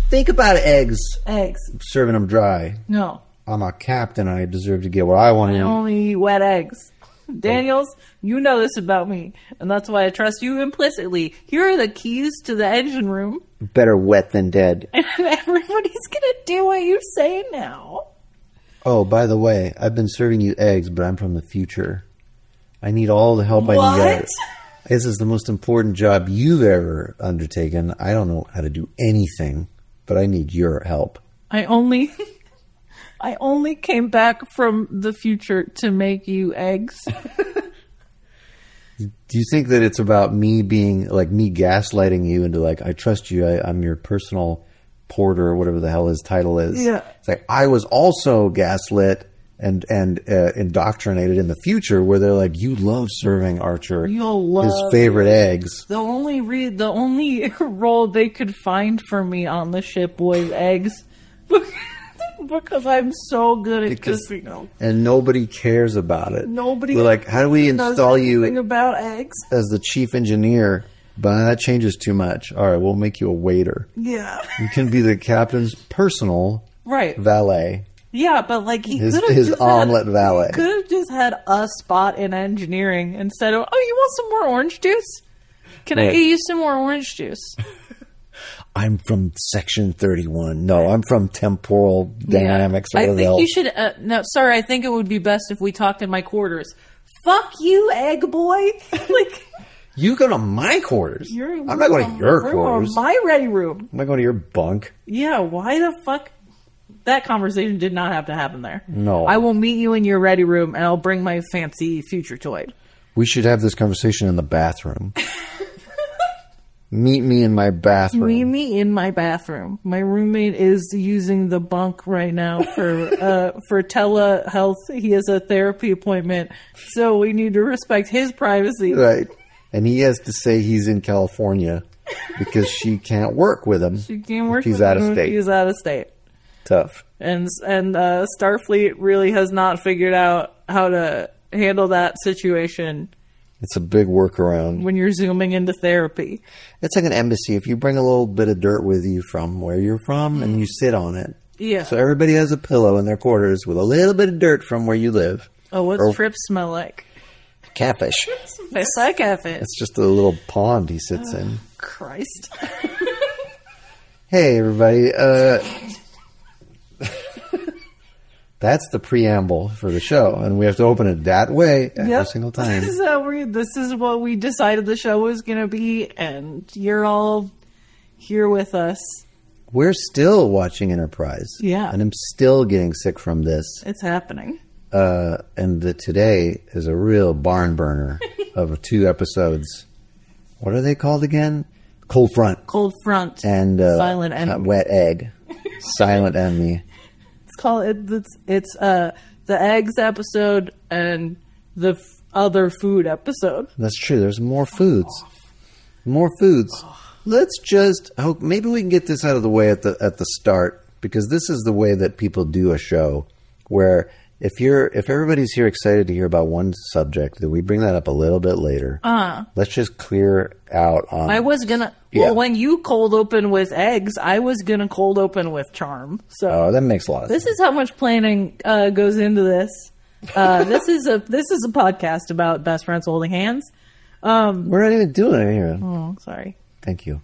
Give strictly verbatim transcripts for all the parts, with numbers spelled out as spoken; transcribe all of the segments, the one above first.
think about eggs. Eggs. I'm serving them dry. No. I'm a captain. I deserve to get what I want to I eat. only eat wet eggs. Daniels, you know this about me, and that's why I trust you implicitly. Here are the keys to the engine room. Better wet than dead. And everybody's gonna do what you say now. Oh, by the way, I've been serving you eggs, but I'm from the future. I need all the help What? I can get. This is the most important job you've ever undertaken. I don't know how to do anything, but I need your help. I only... I only came back from the future to make you eggs. Do you think that it's about me being, like, me gaslighting you into, like, I trust you, I, I'm your personal porter, or whatever the hell his title is? Yeah. It's like, I was also gaslit and and uh, indoctrinated in the future, where they're like, you love serving Archer You'll love his favorite eggs. The only re- the only role they could find for me on the ship was eggs. Because I'm so good at Because- cooking them. And nobody cares about it. Nobody We're like, how do we knows install anything you about eggs. as the chief engineer? But that changes too much. All right, we'll make you a waiter. Yeah. You can be the captain's personal Right. valet. Yeah, but like he His- could have his just omelet had, valet. He could have just had a spot in engineering instead of, oh, you want some more orange juice? Can I Right. get you some more orange juice? I'm from Section thirty-one. No, I'm from Temporal Dynamics. Or I whatever the think hell. you should. Uh, no, sorry. I think it would be best if we talked in my quarters. Fuck you, egg boy. Like You go to my quarters. you're. I'm not going to your we're quarters. on my ready room. I'm not going to your bunk. Yeah. Why the fuck? That conversation did not have to happen there. No. I will meet you in your ready room, and I'll bring my fancy future toy. We should have this conversation in the bathroom. Meet me in my bathroom. Meet me in my bathroom. My roommate is using the bunk right now for uh, for telehealth. He has a therapy appointment, so we need to respect his privacy. Right. And he has to say he's in California because she can't work with him. She can't work if he's with out him of if state. He's out of state, Tough. and and uh, Starfleet really has not figured out how to handle that situation It's a big workaround. when you're zooming into therapy. It's like an embassy. If you bring a little bit of dirt with you from where you're from and you sit on it. Yeah. So everybody has a pillow in their quarters with a little bit of dirt from where you live. Oh, what's Or- Trip smell like? Catfish. It's like it. It's just a little pond he sits in. Christ. Hey, everybody. Uh, that's the preamble for the show, and we have to open it that way every Yep. single time. This is, how we, this is what we decided the show was going to be, and you're all here with us. We're still watching Enterprise. Yeah. And I'm still getting sick from this. It's happening. Uh, and the, today is a real barn burner of two episodes. What are they called again? Cold Front. Cold Front. And uh, Silent Enemy. Wet Egg. Silent Enemy. It's called, it, it's, it's uh, the eggs episode and the f- other food episode. That's true. There's more foods. More foods. Let's just hope maybe we can get this out of the way at the at the start, because this is the way that people do a show, where if you're if everybody's here excited to hear about one subject, then we bring that up a little bit later. Uh, Let's just clear out on I was going to, Yeah. well, when you cold open with eggs, I was going to cold open with charm. So Oh, that makes a lot of this sense. is how much planning uh, goes into this. Uh, this is a this is a podcast about best friends holding hands. Um, We're not even doing it here. oh, sorry. Thank you.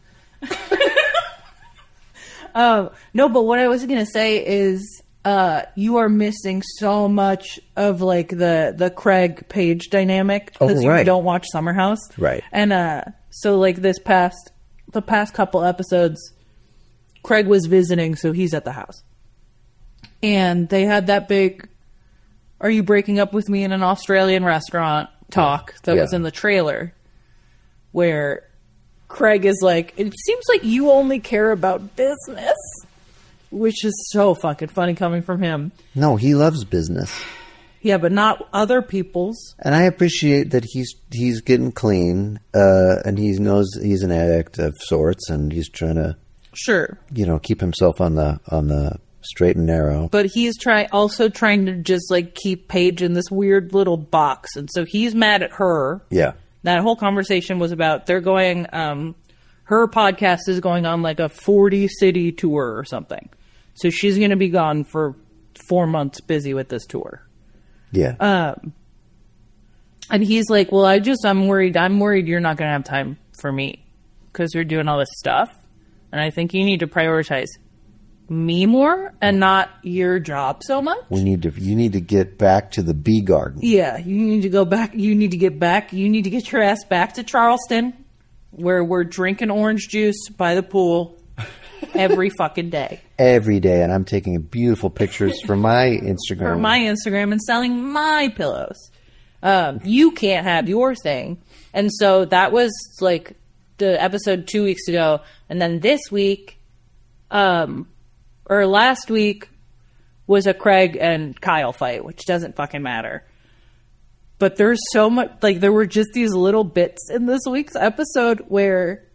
Um, no, but what I was going to say is uh, you are missing so much of like the the Craig Page dynamic because Oh, you right. don't watch Summer House, Right. And uh, so like this past the past couple episodes, Craig was visiting, so he's at the house, and they had that big "Are you breaking up with me in an Australian restaurant?" talk that was Yeah. in the trailer, where Craig is like, it seems like you only care about business, which is so fucking funny coming from him. No, he loves business. Yeah, but not other people's. And I appreciate that he's he's getting clean, uh, and he knows he's an addict of sorts, and he's trying to, Sure. you know, keep himself on the on the straight and narrow. But he's try also trying to just like keep Paige in this weird little box. And so he's mad at her. Yeah. That whole conversation was about they're going um, her podcast is going on like a forty city tour or something. So she's going to be gone for four months busy with this tour. Yeah. Um, and he's like, well, I just, I'm worried. I'm worried you're not going to have time for me because you're doing all this stuff. And I think you need to prioritize me more and not your job so much. We need to, you need to get back to the bee garden. Yeah. You need to go back. You need to get back. You need to get your ass back to Charleston where we're drinking orange juice by the pool every fucking day. Every day. And I'm taking beautiful pictures for my Instagram. For my Instagram and selling my pillows. Um, you can't have your thing. And so that was like the episode two weeks ago. And then this week, um, or last week was a Craig and Kyle fight, which doesn't fucking matter. But there's so much, like there were just these little bits in this week's episode where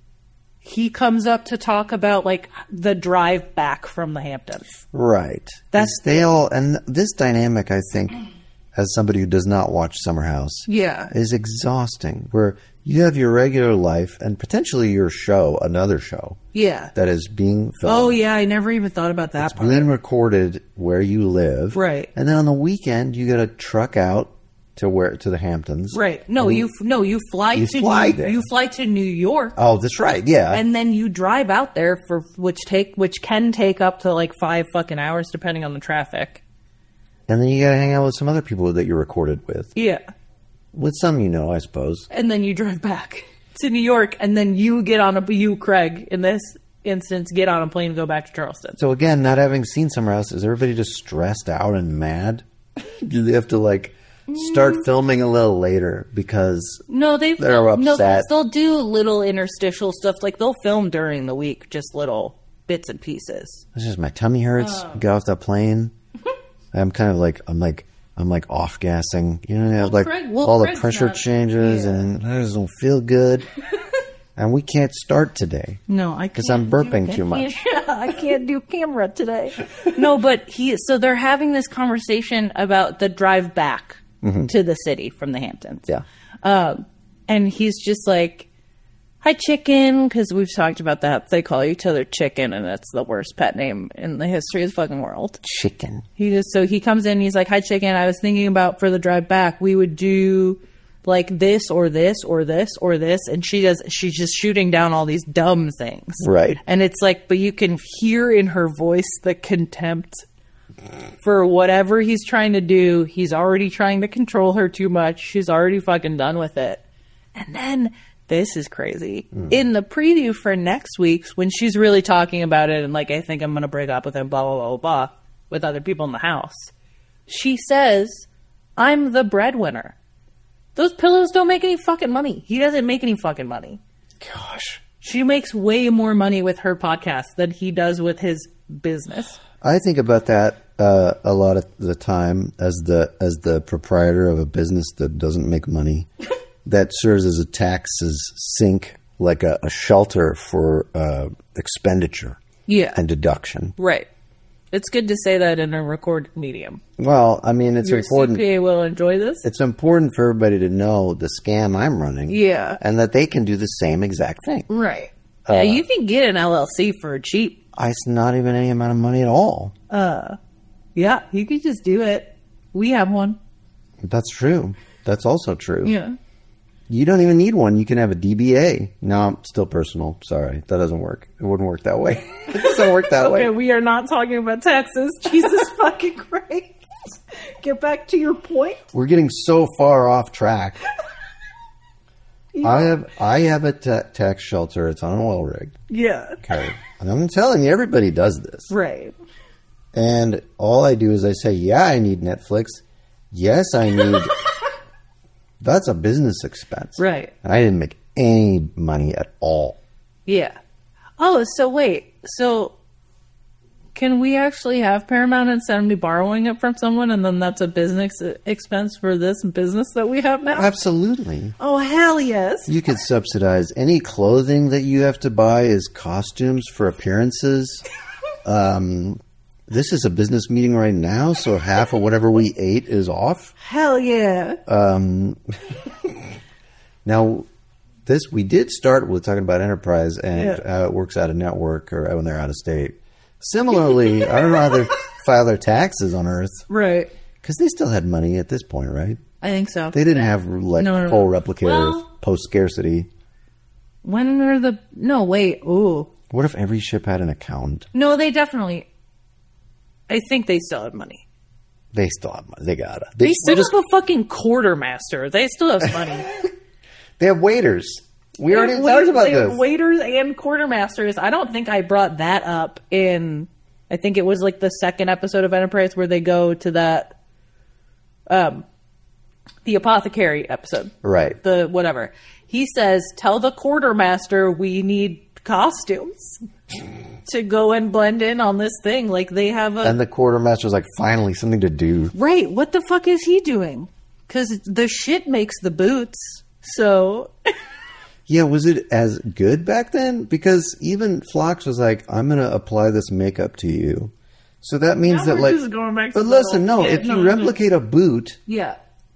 he comes up to talk about like the drive back from the Hamptons. Right. That's they all, and this dynamic, I think, as somebody who does not watch Summer House, yeah, is exhausting. Where you have your regular life and potentially your show, another show, yeah, that is being filmed. Oh yeah, I never even thought about that part. Then recorded where you live, right? And then on the weekend you got to truck out to where to the Hamptons, right? No, you no, you fly you to fly New, there. you fly to New York. Oh, that's right, yeah. And then you drive out there for which take which can take up to like five fucking hours depending on the traffic. And then you got to hang out with some other people that you recorded with. Yeah. With some, you know, I suppose. And then you drive back to New York, and then you get on a, you, Craig, in this instance, get on a plane and go back to Charleston. So again, not having seen Summer House, is everybody just stressed out and mad? Do they have to, like, start filming a little later because no, they they're upset? No, they'll do little interstitial stuff. Like, they'll film during the week, just little bits and pieces. It's just my tummy hurts. Oh. Get off that plane. I'm kind of like I'm like I'm like off gassing, you know, well, like Craig, well, all Craig's the pressure not, changes, yeah. and I just don't feel good. And we can't start today. No, I can't because I'm burping do, too much. I can't do camera today. No, but he. So they're having this conversation about the drive back mm-hmm. to the city from the Hamptons. Yeah, um, and he's just like, "Hi, chicken," because we've talked about that. They call each other chicken, and that's the worst pet name in the history of the fucking world. Chicken. He just so he comes in, and he's like, "Hi, chicken. I was thinking about for the drive back, we would do like this or this or this or this," and she does. She's just shooting down all these dumb things, right? And it's like, but you can hear in her voice the contempt for whatever he's trying to do. He's already trying to control her too much. She's already fucking done with it, and then. This is crazy. Mm. In the preview for next week's, when she's really talking about it and like, I think I'm going to break up with him, blah, blah, blah, blah, with other people in the house, she says, I'm the breadwinner. Those pillows don't make any fucking money. He doesn't make any fucking money. Gosh. She makes way more money with her podcast than he does with his business. I think about that uh, a lot of the time as the as the proprietor of a business that doesn't make money. That serves as a taxes sink, like a, a shelter for uh, expenditure yeah. and deduction. Right. It's good to say that in a recorded medium. Well, I mean, it's Your important. C P A will enjoy this. It's important for everybody to know the scam I'm running. Yeah. And that they can do the same exact thing. Right. Uh, yeah, you can get an L L C for cheap. It's not even any amount of money at all. Uh, yeah, you could just do it. We have one. That's true. That's also true. Yeah. You don't even need one. You can have a D B A. No, still personal. Sorry. That doesn't work. It wouldn't work that way. It doesn't work that way. Okay, we are not talking about taxes. Jesus fucking Christ. Get back to your point. We're getting so far off track. Yeah. I have I have a ta- tax shelter. It's on an oil rig. Yeah. Okay. And I'm telling you, everybody does this. Right. And all I do is I say, yeah, I need Netflix. Yes, I need... That's a business expense. Right. And I didn't make any money at all. Yeah. Oh, so wait. So can we actually have Paramount instead of me borrowing it from someone, and then that's a business expense for this business that we have now? Absolutely. Oh, hell yes. You could subsidize any clothing that you have to buy as costumes for appearances. um... This is a business meeting right now, so half of whatever we ate is off. Hell yeah. Um, now, this we did start with talking about Enterprise and Yeah. how it works out of network or when they're out of state. Similarly, I don't know how they file their taxes on Earth Right. because they still had money at this point, right? I think so. They didn't have like No, no, no. full replicator Well- post scarcity. When are the... No, wait. Ooh. What if every ship had an accountant? No, they definitely... I think they still have money. They still have money. They gotta. They still just, have a fucking quartermaster. They still have money. they have waiters. We already They have talked wait- about they have this. Waiters and quartermasters. I don't think I brought that up in. I think it was like the second episode of Enterprise where they go to that, um, the apothecary episode. Right. The whatever. He says, "Tell the quartermaster we need costumes to go and blend in on this thing." Like they have a And the quartermaster's like, finally, something to do. right. What the fuck is he doing? Because the shit makes the boots. So. Yeah, was it as good back then? Because even Phlox was like, I'm going to apply this makeup to you. So that means Now that, we're like. just going back to but the listen, old- no, Yeah, if you no, no. replicate a boot, Yeah.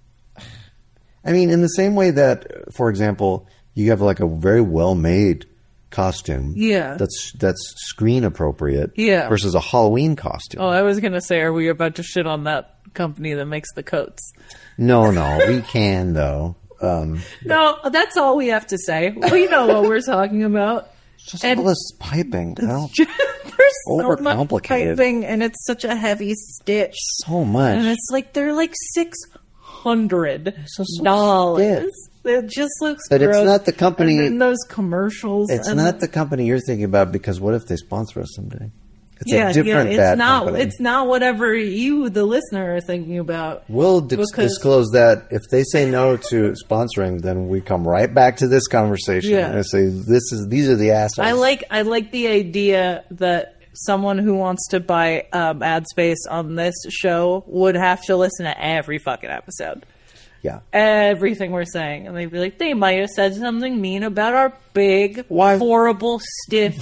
I mean, in the same way that, for example, you have like a very well made costume. Yeah. That's that's screen appropriate. Yeah. Versus a Halloween costume. Oh, I was gonna say, are we about to shit on that company that makes the coats? No, no, we can though. Um, No, that's all we have to say. We know what we're talking about. just And- all this piping. I don't, There's so much Overcomplicated. piping, and it's such a heavy stitch, so much. and it's like they're like six hundred So- so dollars. It just looks. But it's gross. not the company- And then those commercials. It's and not the company you're thinking about because what if they sponsor us someday? It's yeah, a different yeah, bad it's not. company. It's not whatever you, the listener, are thinking about. We'll dis- because- disclose that if they say no to sponsoring, then we come right back to this conversation Yeah. and say this is these are the assholes. I like I like the idea that someone who wants to buy um, ad space on this show would have to listen to every fucking episode, yeah. everything we're saying, and they'd be like, they might have said something mean about our big, Why- horrible, stiff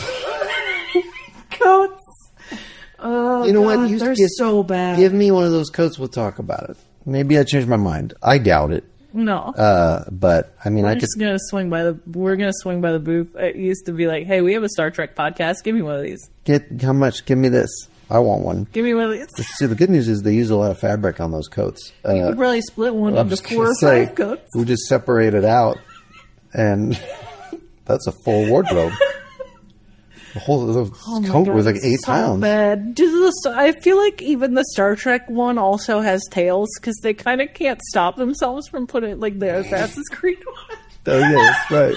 coats. Oh, You know God, what? You they're give- so bad. Give me one of those coats. We'll talk about it. Maybe I changed my mind. I doubt it. no. Uh, but I mean, we're I could. just gonna swing by the. We're gonna swing by the booth. It used to be like, "Hey, we have a Star Trek podcast. Give me one of these. Get how much? Give me this. I want one. Give me one of these." See, the good news is they use a lot of fabric on those coats. Uh, You could probably split one I'm into just four gonna or say, five coats. we just separate it out, and that's a full wardrobe. The whole the Oh my coat God, was like it's eight so pounds. Bad. Do the, I feel like even the Star Trek one also has tails because they kind of can't stop themselves from putting like the Assassin's Creed one. Oh yes, right.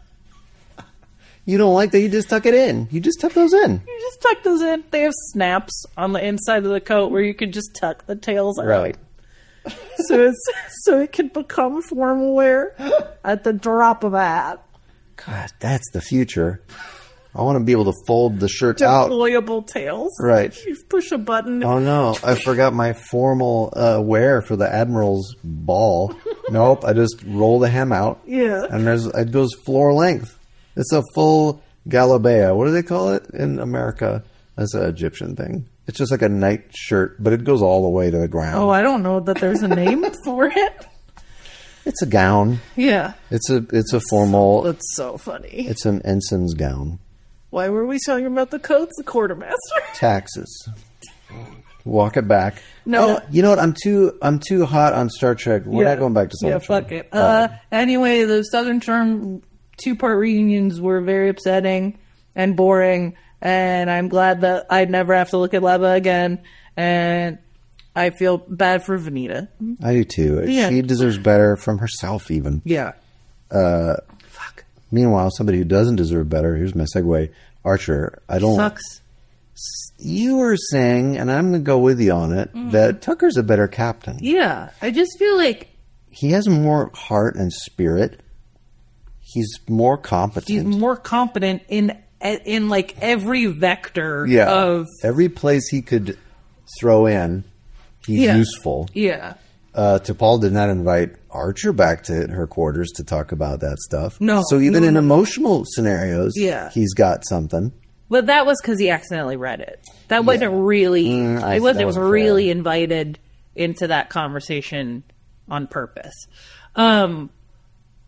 You don't like that? You just tuck it in. You just tuck those in. You just tuck those in. They have snaps on the inside of the coat where you can just tuck the tails out. Right. So it's so it can become formal wear at the drop of a hat. God, that's the future. I want to be able to fold the shirt out. Deployable tails. Right. You push a button. Oh no, I forgot my formal uh, wear for the Admiral's ball. Nope, I just roll the hem out. Yeah. And there's it goes floor length. It's a full galabea. What do they call it in America? That's an Egyptian thing. It's just like a night shirt, but it goes all the way to the ground. Oh, I don't know that there's a name for it. It's a gown. Yeah. It's a it's a formal. That's so funny. It's an ensign's gown. Why were we talking about the coats? The quartermaster. Taxes. Walk it back. No. Oh, you know what? I'm too I'm too hot on Star Trek. We're Yeah. not going back to Star Yeah, Trek. fuck it. Uh, anyway, the Southern Charm two-part reunions were very upsetting and boring, and I'm glad that I'd never have to look at Leva again, and I feel bad for Vanita. I do too. Yeah. She deserves better from herself, even. Yeah. Uh, Fuck. Meanwhile, somebody who doesn't deserve better, here's my segue, Archer. I don't. Sucks. You were saying, and I'm going to go with you on it, that Tucker's a better captain. Yeah. I just feel like He has more heart and spirit. He's more competent. he's more competent in in like every vector yeah. of Every place he could throw in, he's Yeah. useful. yeah. Uh, T'Pol did not invite Archer back to her quarters to talk about that stuff. No, So even no, in no. emotional scenarios, Yeah. he's got something. But that was because he accidentally read it. That wasn't really. Mm, I- it wasn't that wasn't really fair. invited into that conversation on purpose. Um,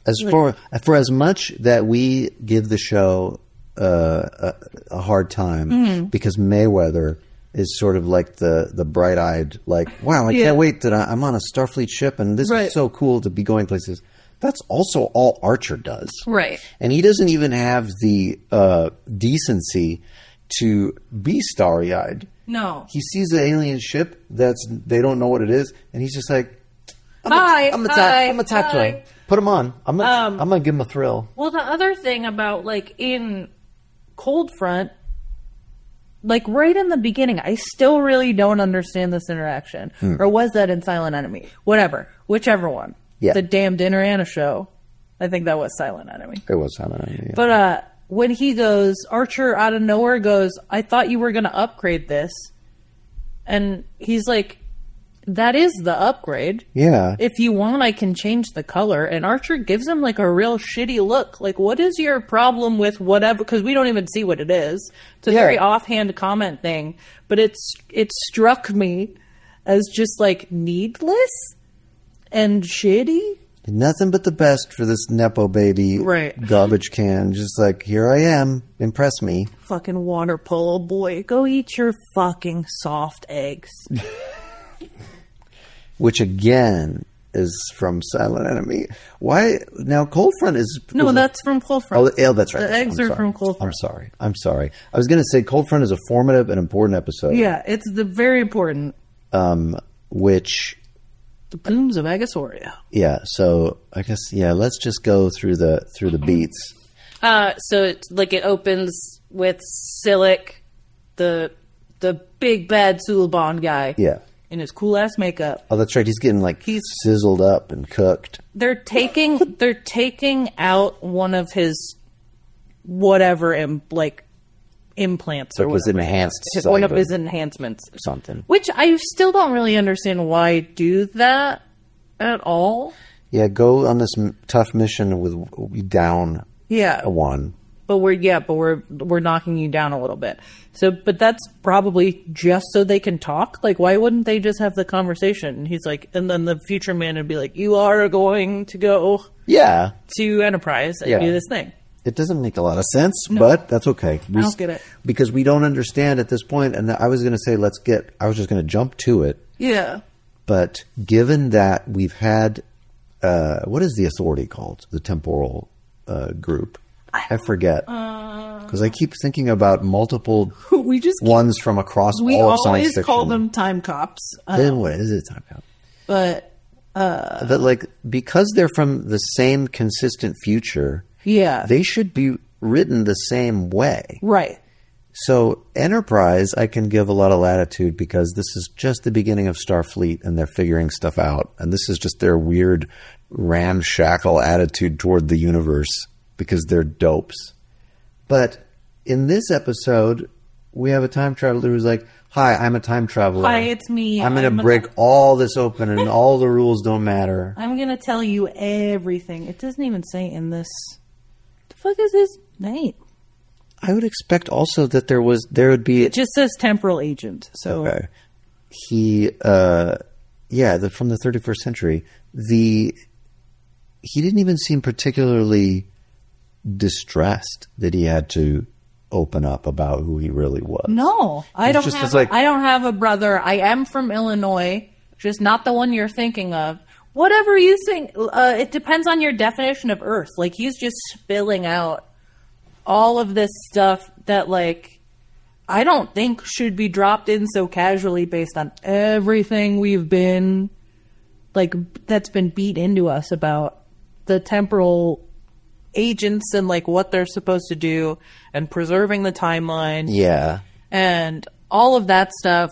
As for for as much that we give the show uh, a, a hard time mm-hmm. because Mayweather is sort of like the, the bright-eyed, like, wow, I yeah. can't wait that I, I'm on a Starfleet ship and this right. is so cool to be going places. That's also all Archer does. Right. And he doesn't even have the uh, decency to be starry-eyed. No. He sees an alien ship that's they don't know what it is, and he's just like, I'm hi, a, I'm a hi, talk, I'm a talk to him. Put him on. I'm gonna, um, I'm gonna give him a thrill. Well, the other thing about, like, in Cold Front, like, right in the beginning, I still really don't understand this interaction. Hmm. Or was that in Silent Enemy? Whatever. Whichever one. Yeah. The damn dinner and a show. I think that was Silent Enemy. It was Silent Enemy, yeah. But uh, when he goes, Archer out of nowhere goes, I thought you were going to upgrade this. And he's like, that is the upgrade. Yeah. If you want, I can change the color. And Archer gives him like a real shitty look. Like, what is your problem with whatever? Because we don't even see what it is. It's a yeah. very offhand comment thing. But it's it struck me as just like needless and shitty. Nothing but the best for this Nepo baby right. garbage can. Just like, here I am. Impress me. Fucking water polo boy. Go eat your fucking soft eggs. Which again is from Silent Enemy. Why now? Cold Front is no, that's from Cold Front. Oh, that's right. The eggs I'm are sorry. from Cold Front. I'm sorry. I'm sorry. I was going to say Cold Front is a formative and important episode. Yeah, it's the very important. Um, which the Plumes of Agasoria. Yeah. So I guess yeah. Let's just go through the through the beats. Uh, so it's like it opens with Silic, the the big bad Suliban guy. Yeah. In his cool ass makeup. Oh, that's right. He's getting like he's sizzled up and cooked. They're taking they're taking out one of his whatever im- like implants or it was enhanced. His, one of his enhancements, something. Which I still don't really understand why do that at all. Yeah, go on this m- tough mission with down. Yeah, a one. But we're yeah, but we're we're knocking you down a little bit. So, but that's probably just so they can talk. Like, why wouldn't they just have the conversation? And he's like, and then the future man would be like, "You are going to go, yeah, to Enterprise and yeah. do this thing." It doesn't make a lot of sense, no. but that's okay. We, I don't get it because we don't understand at this point. And I was going to say, let's get. I was just going to jump to it. Yeah. But given that we've had, uh, what is the authority called? The temporal uh, group. I forget because uh, I keep thinking about multiple we just keep, ones from across we all of science fiction. We always call them time cops. Um, then what is it, time cop? But uh, that like because they're from the same consistent future, yeah, they should be written the same way, right? So Enterprise, I can give a lot of latitude because this is just the beginning of Starfleet and they're figuring stuff out, and this is just their weird ramshackle attitude toward the universe. Because they're dopes. But in this episode, we have a time traveler who's like, hi, I'm a time traveler. Hi, it's me. I'm going to break a- all this open and all the rules don't matter. I'm going to tell you everything. It doesn't even say in this. The fuck is his name? I would expect also that there was, there would be. It just says temporal agent. So okay. He, uh, yeah, the, from the thirty-first century. The, he didn't even seem particularly distressed that he had to open up about who he really was. No, I don't just have. Like, I don't have a brother. I am from Illinois, just not the one you're thinking of. Whatever you think, uh, it depends on your definition of Earth. Like he's just spilling out all of this stuff that, like, I don't think should be dropped in so casually based on everything we've been, like, that's been beat into us about the temporal agents and like what they're supposed to do and preserving the timeline. Yeah. And all of that stuff.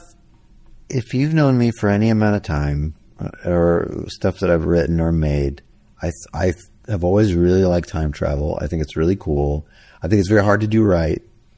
If you've known me for any amount of time or stuff that I've written or made, I I have always really liked time travel. I think it's really cool. I think it's very hard to do right.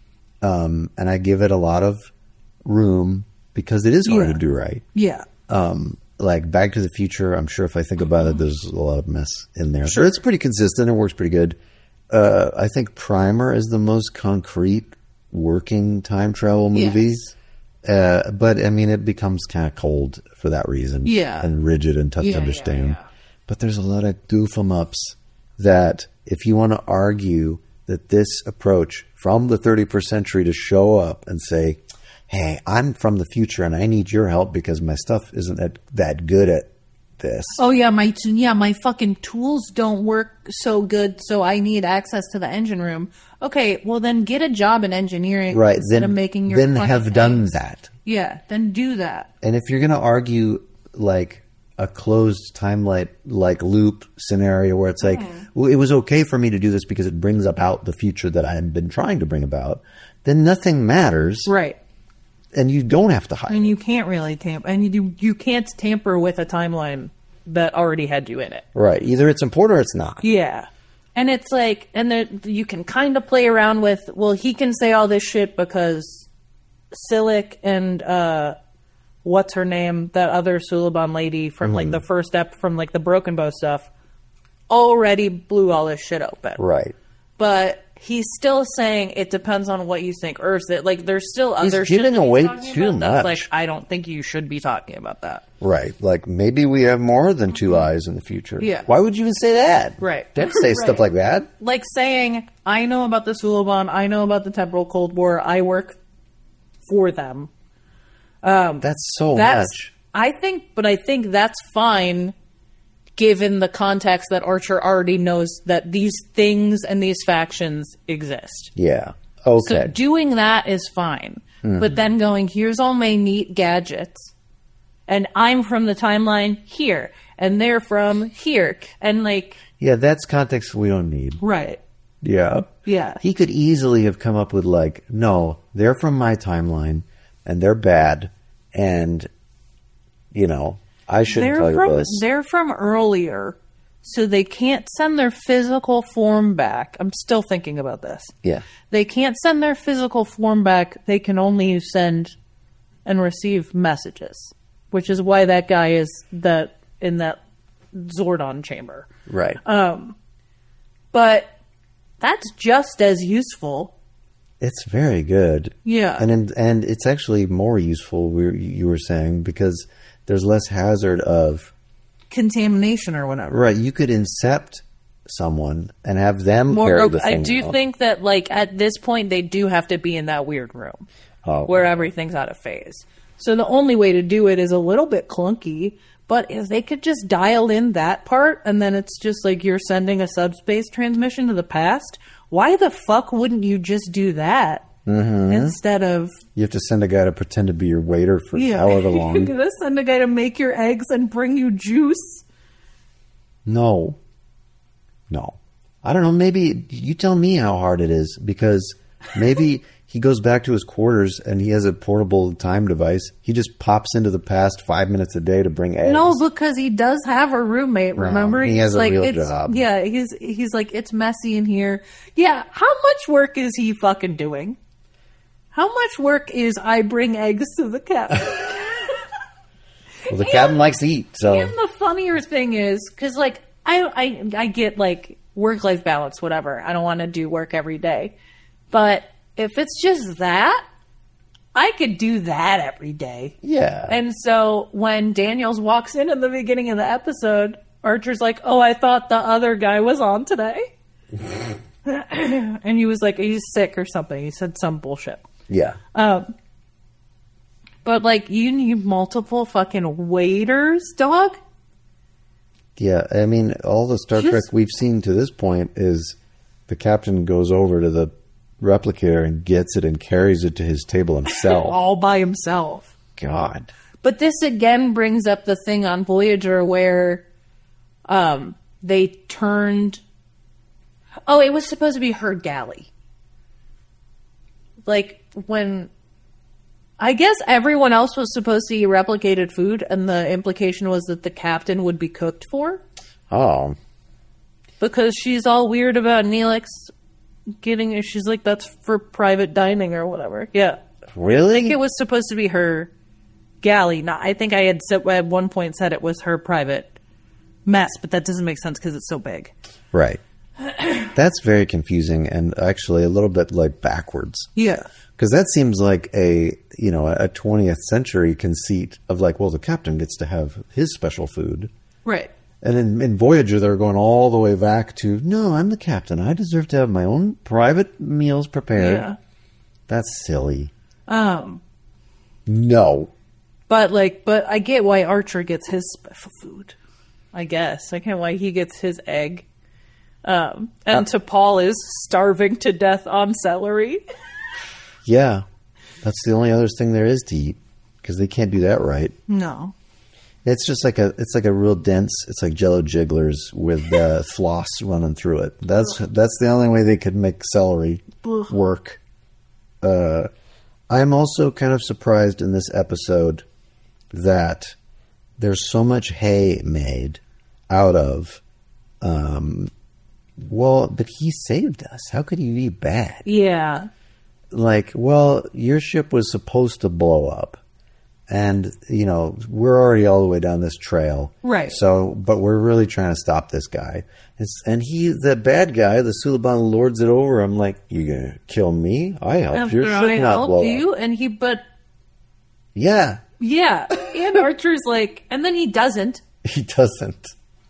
Um, and I give it a lot of room because it is hard yeah. to do right. Yeah. Um, like Back to the Future, I'm sure if I think about it, there's a lot of mess in there. Sure. So it's pretty consistent. It works pretty good. Uh, I think Primer is the most concrete working time travel movie. Yeah. Uh, but, I mean, it becomes kind of cold for that reason. Yeah. And rigid and tough yeah, to understand. Yeah, yeah. But there's a lot of goof 'em ups that if you want to argue that this approach from the thirty-first century to show up and say, hey, I'm from the future and I need your help because my stuff isn't that, that good at this. Oh yeah, my t- yeah, my fucking tools don't work so good, so I need access to the engine room. Okay, well then get a job in engineering Right. instead Then, of making your then fucking have done eggs. that. Yeah, then do that. And if you're going to argue like a closed timeline, like loop scenario where it's like, Mm. well, it was okay for me to do this because it brings about the future that I had been trying to bring about, then nothing matters. Right. And you don't have to hide. And you can't really tamper, and you you can't tamper with a timeline that already had you in it. Right. Either it's important or it's not. Yeah. And it's like, and there, you can kind of play around with, well, he can say all this shit because Silic and, uh, what's her name? That other Suliban lady from like the first ep from like the Broken Bow stuff already blew all this shit open. Right. But he's still saying it depends on what you think. Or is it like there's still He's other shit giving that he's away talking too about that's much. Like, I don't think you should be talking about that. Right. Like maybe we have more than two eyes in the future. Yeah. Why would you even say that? Right. Don't say Right. stuff like that. Like saying, I know about the Suliban, I know about the Temporal Cold War, I work for them. That's so That's, much. I think, but I think that's fine given the context that Archer already knows that these things and these factions exist. Yeah. So Okay. doing that is fine. But then going, here's all my neat gadgets, and I'm from the timeline here, and they're from here. And like, yeah, that's context we don't need. right. Yeah. Yeah. He could easily have come up with like, no, they're from my timeline and they're bad and you know, I shouldn't They're tell you from, this. they're from earlier, so they can't send their physical form back. I'm still thinking about this. Yeah. They can't send their physical form back. They can only send and receive messages, which is why that guy is that in that Zordon chamber. Right. But that's just as useful. It's very good. Yeah. And in, and it's actually more useful we you were saying because there's less hazard of Contamination or whatever. right, you could incept someone and have them More, carry the I thing do out. think that, like, at this point, they do have to be in that weird room Oh. where everything's out of phase. So the only way to do it is a little bit clunky, but if they could just dial in that part and then it's just like you're sending a subspace transmission to the past, why the fuck wouldn't you just do that Mm-hmm. instead of You have to send a guy to pretend to be your waiter for yeah, however you're long. gonna send a guy to make your eggs and bring you juice? No. No. I don't know. Maybe you tell me how hard it is because maybe he goes back to his quarters and he has a portable time device. He just pops into the past five minutes a day to bring eggs. No, because he does have a roommate. Remember, he He's has a like, real it's, job. Yeah, he's he's like, it's messy in here. Yeah, how much work is he fucking doing? How much work is I bring eggs to the cabin? Well, the captain likes to eat, so And the funnier thing is, because like I I I get like work life balance, whatever. I don't want to do work every day, but if it's just that, I could do that every day. yeah. And so when Daniels walks in at the beginning of the episode, Archer's like, "Oh, I thought the other guy was on today," and he was like, "He's sick or something." He said some bullshit. yeah. But like, you need multiple fucking waiters, dog. Yeah, I mean, all the Star Just- Trek we've seen to this point is the captain goes over to the replicator and gets it and carries it to his table himself. All by himself. God. But this again brings up the thing on Voyager where um, they turned. Oh, it was supposed to be her galley. Like when. I guess everyone else was supposed to eat replicated food, and the implication was that the captain would be cooked for. Oh. Because she's all weird about Neelix getting it. She's like, that's for private dining or whatever. Yeah. Really? It was supposed to be her galley. Not, I think I had said, at one point said it was her private mess, but that doesn't make sense because it's so big. Right. That's very confusing and actually a little bit like backwards. Yeah. Because that seems like a, you know, a twentieth century conceit of like, well, the captain gets to have his special food. Right. And in, in Voyager, they're going all the way back to, no, I'm the captain. I deserve to have my own private meals prepared. Yeah. That's silly. Um, No. but like, but I get why Archer gets his special food. I guess I get why he gets his egg. Um, and Uh, T'Pol is starving to death on celery. Yeah. That's the only other thing there is to eat. Because they can't do that right. No. It's just like a, it's like a real dense, it's like Jello jigglers with uh, floss running through it. That's that's the only way they could make celery Ugh. work. Uh, I'm also kind of surprised in this episode that there's so much hay made out of, um, well, but he saved us. How could he be bad? Yeah. Like, well, your ship was supposed to blow up. And, you know, we're already all the way down this trail. Right. So, but we're really trying to stop this guy. It's, and he, the bad guy, the Suliban lords it over. I'm like, you gonna kill me? I helped your After ship I not help blow you, up. and he, but Yeah. yeah, and Archer's like, and then he doesn't. He doesn't.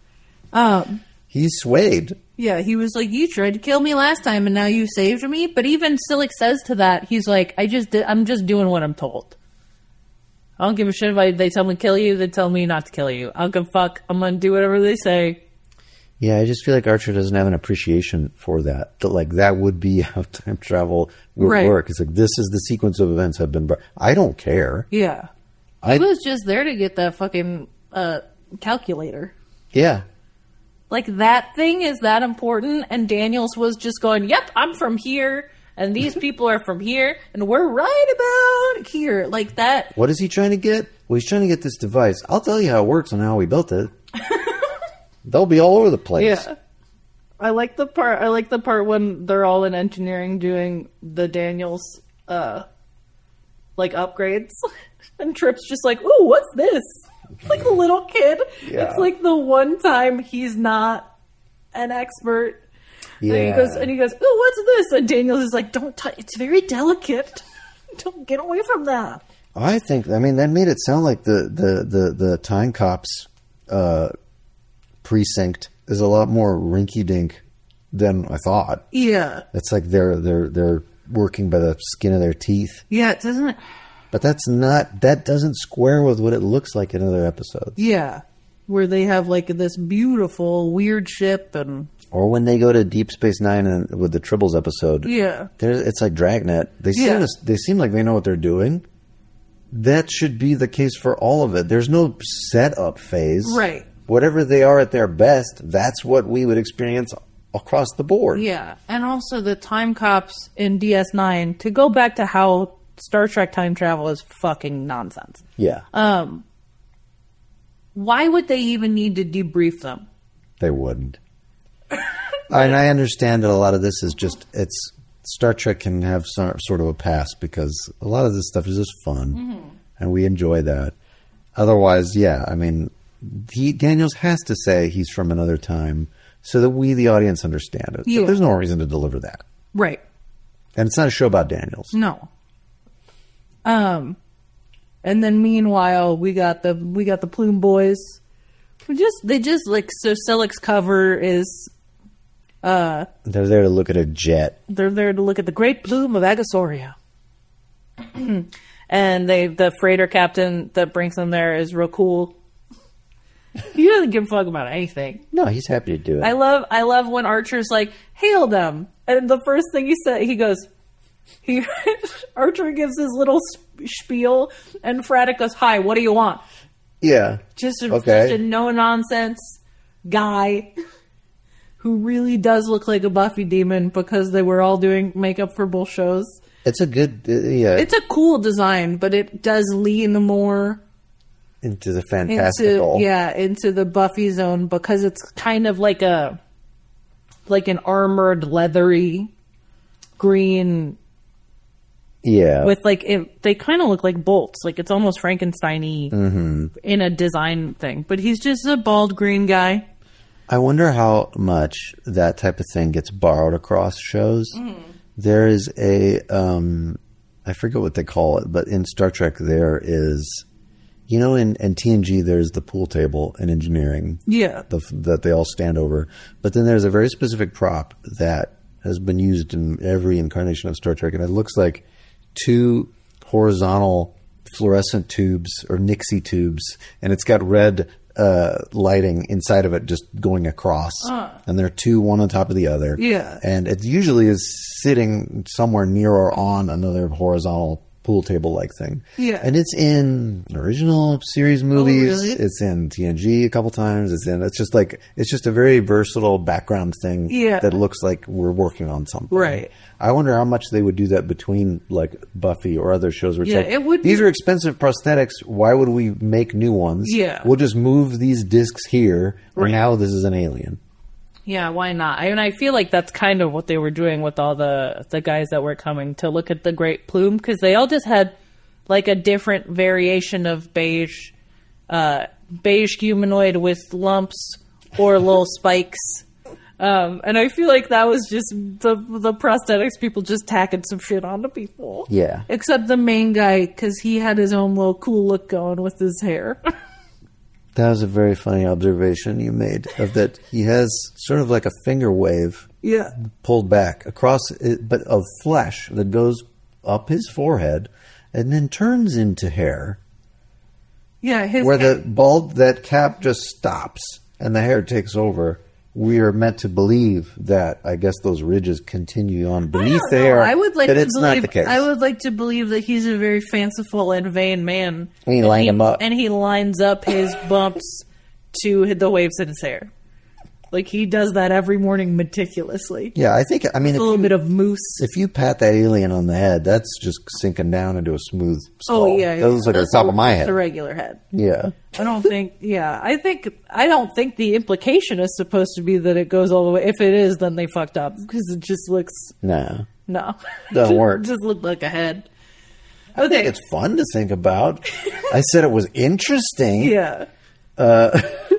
Um, He's swayed. yeah, he was like, you tried to kill me last time, and now you saved me. But even Silik says to that, he's like, I just, did, I'm just doing what I'm told. I don't give a shit if they tell me to kill you. They tell me not to kill you. I don't give a fuck. I'm gonna do whatever they say. Yeah, I just feel like Archer doesn't have an appreciation for that. That like that would be how time travel would Right. work. It's like this is the sequence of events have been. Brought. I don't care. Yeah, I he was just there to get that fucking uh, calculator. yeah. Like, that thing is that important, and Daniels was just going, yep, I'm from here, and these people are from here, and we're right about here. Like, that. What is he trying to get? Well, he's trying to get this device. I'll tell you how it works and how we built it. They'll be all over the place. Yeah. I like the part, I like the part when they're all in engineering doing the Daniels, uh, like, upgrades. And Trip's just like, ooh, what's this? Like a little kid. Yeah. It's like the one time he's not an expert. Yeah. And he goes, and he goes, "Oh, what's this?" And Daniels is like, "Don't touch. It's very delicate. Don't get away from that." I think. I mean, that made it sound like the the the, the Time Cops uh, precinct is a lot more rinky-dink than I thought. Yeah, It's like they're they're they're working by the skin of their teeth. yeah, it doesn't. But that's not. That doesn't square with what it looks like in other episodes. Yeah, where they have like this beautiful weird ship and Or when they go to Deep Space Nine and with the Tribbles episode. yeah, There's, it's like Dragnet. They seem Yeah. to, they seem like they know what they're doing. That should be the case for all of it. There's no setup phase. Right. Whatever they are at their best, that's what we would experience across the board. yeah, and also the time cops in D S nine. To go back to how Star Trek time travel is fucking nonsense. Yeah. Um, why would they even need to debrief them? They wouldn't. And I understand that a lot of this is just, it's, Star Trek can have some, sort of a pass because a lot of this stuff is just fun. Mm-hmm. And we enjoy that. Otherwise, yeah, I mean, he, Daniels has to say he's from another time so that we, the audience, understand it. Yeah. But there's no reason to deliver that. Right. And it's not a show about Daniels. No. Um, and then meanwhile, we got the we got the Plume Boys. We just they just like so Silik's cover is uh They're there to look at a jet. they're there to look at the Great Plume of Agasauria. And they the freighter captain that brings them there is real cool. He doesn't give a fuck about anything. No, he's happy to do it. I love I love when Archer's like, hail them. And the first thing he said, he goes, he Archer gives his little sp- spiel, and Fraddock goes, hi, what do you want? yeah. Just a, Okay. just a no-nonsense guy who really does look like a Buffy demon because they were all doing makeup for both shows. It's a good, uh, yeah, It's a cool design, but it does lean more into the fantastical. into yeah into the Buffy zone because it's kind of like a like an armored leathery green Yeah. with like it, they kind of look like bolts, like it's almost Frankenstein-y Mm-hmm. in a design thing, but he's just a bald green guy. I wonder how much that type of thing gets borrowed across shows. There is a, um, I forget what they call it, but in Star Trek there is You know, in, in T N G, there's the pool table in engineering. Yeah. The, that they all stand over. But then there's a very specific prop that has been used in every incarnation of Star Trek, and it looks like two horizontal fluorescent tubes or Nixie tubes, and it's got red uh, lighting inside of it just going across. Uh. And there are two, one on top of the other. Yeah. And it usually is sitting somewhere near or on another horizontal pool table like thing. Yeah. And it's in original series movies. Oh, really? It's in T N G a couple times. It's in it's just like it's just a very versatile background thing yeah. that looks like we're working on something. Right. I wonder how much they would do that between like Buffy or other shows where it's yeah, like it would these be- are expensive prosthetics. Why would we make new ones? Yeah. We'll just move these discs here and Right. now this is an alien. Yeah, why not? I mean, I feel like that's kind of what they were doing with all the the guys that were coming to look at the Great Plume, because they all just had like a different variation of beige, uh, beige humanoid with lumps or little spikes. Um, and I feel like that was just the the prosthetics people just tacking some shit onto people. Yeah. Except the main guy, because he had his own little cool look going with his hair. That was a very funny observation you made of that he has sort of like a finger wave Yeah. pulled back across it, but of flesh that goes up his forehead and then turns into hair. Yeah, his Where the bald, that cap just stops and the hair takes over. We are meant to believe that, I guess, those ridges continue on beneath the hair. I would like but to it's believe, not the case. I would like to believe that he's a very fanciful and vain man. And he lined them up. And he lines up his bumps to the waves in his hair. Like, he does that every morning meticulously. Yeah, I think, I mean, A if little you, bit of mousse. if you pat that alien on the head, that's just sinking down into a smooth skull. Oh, yeah. That looks like That's the top a- of my that's head. a regular head. Yeah. I don't think, yeah, I think, I don't think the implication is supposed to be that it goes all the way. If it is, then they fucked up, because it just looks, No. no. Doesn't work. It just looked like a head. I think it's fun to think about. I said it was interesting. Yeah. Uh,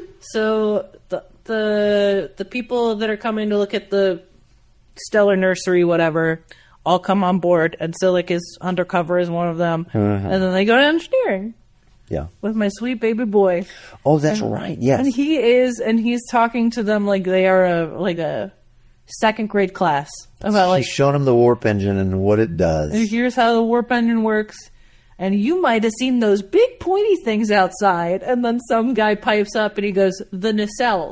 So the the the people that are coming to look at the Stellar Nursery, whatever, all come on board, and Silik is undercover as one of them, Uh-huh. and then they go to engineering yeah. with my sweet baby boy. Oh, that's right. Yes. And he is, and he's talking to them like they are a like a second grade class about like He's showing him the warp engine and what it does. here's how the warp engine works. And you might have seen those big pointy things outside. And then some guy pipes up and he goes, the nacelles.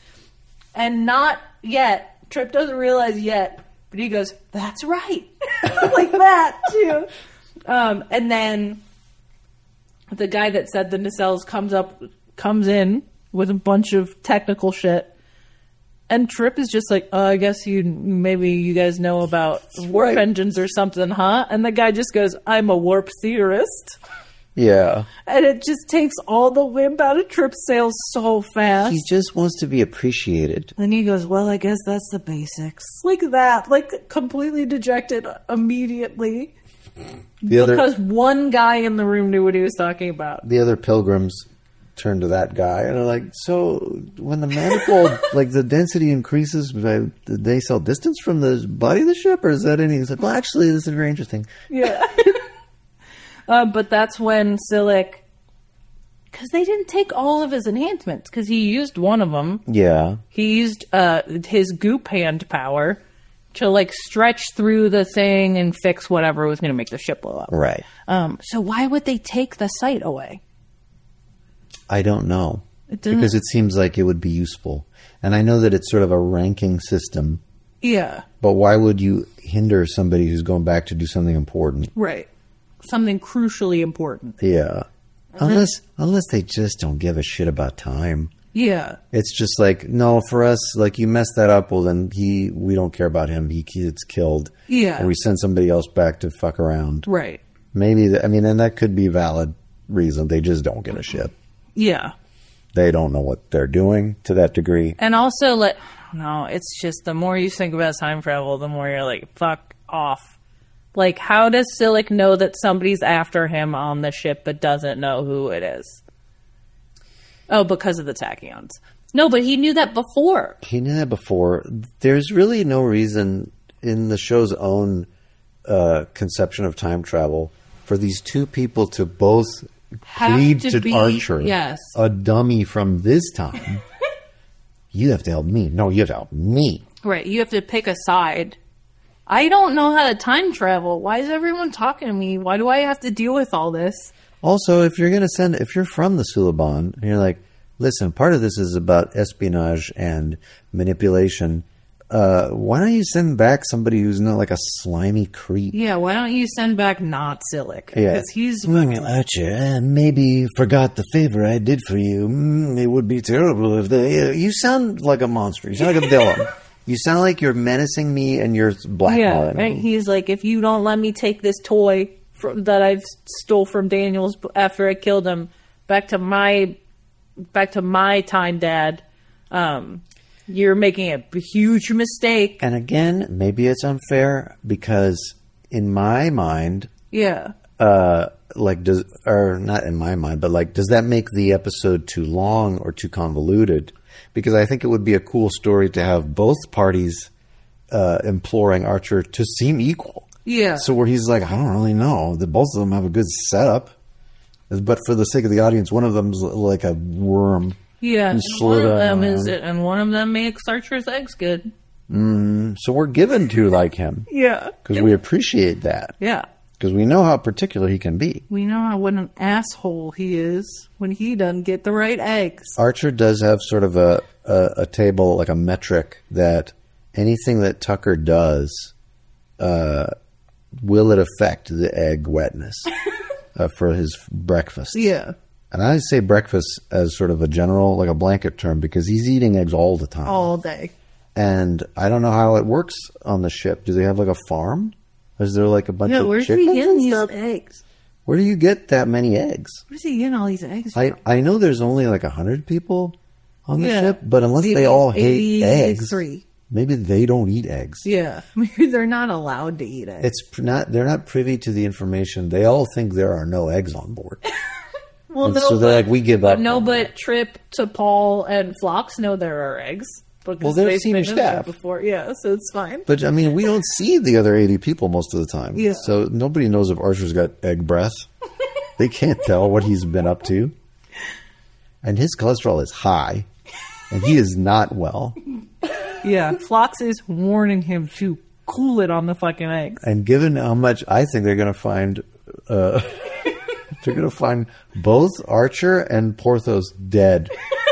And not yet. Trip doesn't realize yet. But he goes, that's right. Like that, too. Um, and then the guy that said the nacelles comes up, comes in with a bunch of technical shit. And Trip is just like, oh, I guess you maybe you guys know about warp Right. engines or something, huh? And the guy just goes, I'm a warp theorist. Yeah. And it just takes all the wind out of Trip's sails so fast. He just wants to be appreciated. And he goes, well, I guess that's the basics. Like that. Like completely dejected immediately. The other Because one guy in the room knew what he was talking about. the other pilgrims turn to that guy and are like, so when the manifold, like the density increases, by, did they sell distance from the body of the ship, or is that anything? He's like, well, actually, this is very interesting. Yeah. uh, but that's when Silik, because they didn't take all of his enhancements, because he used one of them. Yeah. He used uh, his goop hand power to like stretch through the thing and fix whatever was going to make the ship blow up. Right. Um, so why would they take the sight away? I don't know. It didn't- Because it seems like it would be useful. And I know that it's sort of a ranking system, Yeah, but why would you hinder somebody who's going back to do something important? right. Something crucially important. Yeah. Unless unless they just don't give a shit about time. Yeah, It's just like, no, for us, like you messed that up, well then he we don't care about him. He gets killed. Yeah. And we send somebody else back to fuck around. right. Maybe th- I mean, and that could be a valid reason. They just don't give a shit. Yeah. They don't know what they're doing to that degree. And also, let no, it's just the more you think about time travel, the more you're like, fuck off. Like, how does Silik know that somebody's after him on the ship but doesn't know who it is? Oh, because of the tachyons. No, but he knew that before. He knew that before. There's really no reason in the show's own uh, conception of time travel for these two people to both have plead to to be Archer, yes. a dummy from this time. You have to help me. No, you have to help me. Right, you have to pick a side. I don't know how to time travel. Why is everyone talking to me? Why do I have to deal with all this? Also, if you're going to send, if you're from the Suliban, and you're like, listen, part of this is about espionage and manipulation. Uh, why don't you send back somebody who's not like a slimy creep? Yeah, why don't you send back not Silic? Yeah. Because he's Mm, fucking... Archer, uh, maybe forgot the favor I did for you. Mm, it would be terrible if they... Uh, you sound like a monster. You sound like a villain. You sound like you're menacing me and you're Yeah, blackmailing right? me. He's like, if you don't let me take this toy from, that I've stole from Daniels after I killed him back to my back to my time, Dad, um, you're making a huge mistake. And again, maybe it's unfair because in my mind, Yeah. uh, like does or not in my mind, but like does that make the episode too long or too convoluted? Because I think it would be a cool story to have both parties uh, imploring Archer to seem equal. Yeah. So where he's like, I don't really know. The both of them have a good setup, but for the sake of the audience, one of them's like a worm. Yeah, And and one of slither them is, around. and one of them makes Archer's eggs good. So we're given to like him Yeah, because we appreciate that yeah. because we know how particular he can be. We know how what an asshole he is when he doesn't get the right eggs. Archer does have sort of a, a, a table, like a metric, that anything that Tucker does, uh, will it affect the egg wetness uh, for his breakfast? Yeah, And I say breakfast as sort of a general, like a blanket term, because he's eating eggs all the time. all day. And I don't know how it works on the ship. Do they have like a farm? Is there like a bunch Yeah, of where's chickens he getting and these stuff? eggs? Where do you get that many eggs? Where's he getting all these eggs I, from? I know there's only like a hundred people on the Yeah. ship, but unless Maybe they all hate eggs, eighty-three. maybe they don't eat eggs. Yeah, maybe they're not allowed to eat eggs. It's pr- not they're not privy to the information. They all think there are no eggs on board. Well, And no, so they're but, like, we give up. no, on but that. Trip to Paul and Phlox know there are eggs. Because Well, they're they've senior been in there staff. before. Yeah, so it's fine. But I mean, we don't see the other eighty people most of the time. Yeah. So nobody knows if Archer's got egg breath. They can't tell what he's been up to. And his cholesterol is high, and he is not well. Yeah, Phlox is warning him to cool it on the fucking eggs. And given how much I think they're going to find, uh, they're going to find both Archer and Porthos dead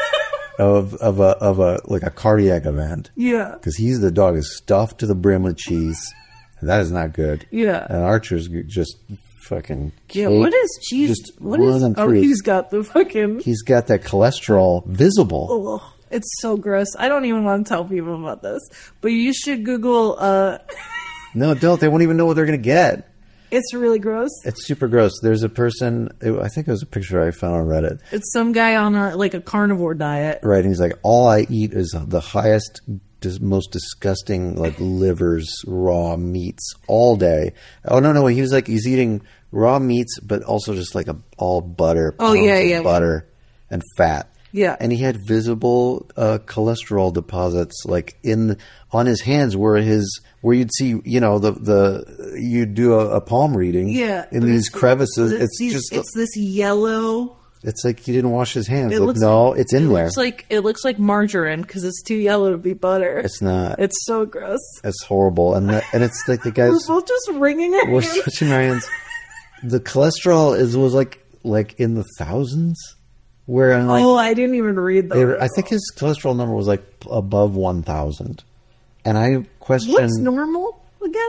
of of a of a like a cardiac event. Yeah. Because he's the dog is stuffed to the brim with cheese, and that is not good. Yeah. And Archer's just fucking Yeah, cake, what is cheese? Just What is? running Oh, through. he's got the fucking. He's got that cholesterol visible. Ugh, it's so gross. I don't even want to tell people about this, but you should Google. Uh, No, don't. They won't even know what they're going to get. it's really gross. It's super gross. There's a person. It, I think it was a picture I found on Reddit. It's some guy on a like a carnivore diet. Right, and he's like, all I eat is the highest, dis- most disgusting, like livers, raw meats all day. Oh no, no, he was like, he's eating raw meats, but also just like a all butter. Oh, pounds yeah, of yeah, butter and fat. Yeah. and he had visible uh, cholesterol deposits, like in on his hands, where his where you'd see, you know, the the you'd do a, a palm reading. Yeah, in but these it's- crevices. It's, It's these- just it's this yellow. it's like he didn't wash his hands. It Like, looks no, it's in it there. Looks like it looks like margarine because it's too yellow to be butter. It's not. It's so gross. It's horrible, and the, and it's like the guys. We're both just wringing our We're hands. switching our hands. The cholesterol is was like like in the thousands, where I'm like, Oh, I didn't even read they that. were- I think his cholesterol number was like above one thousand, and I question What's normal again?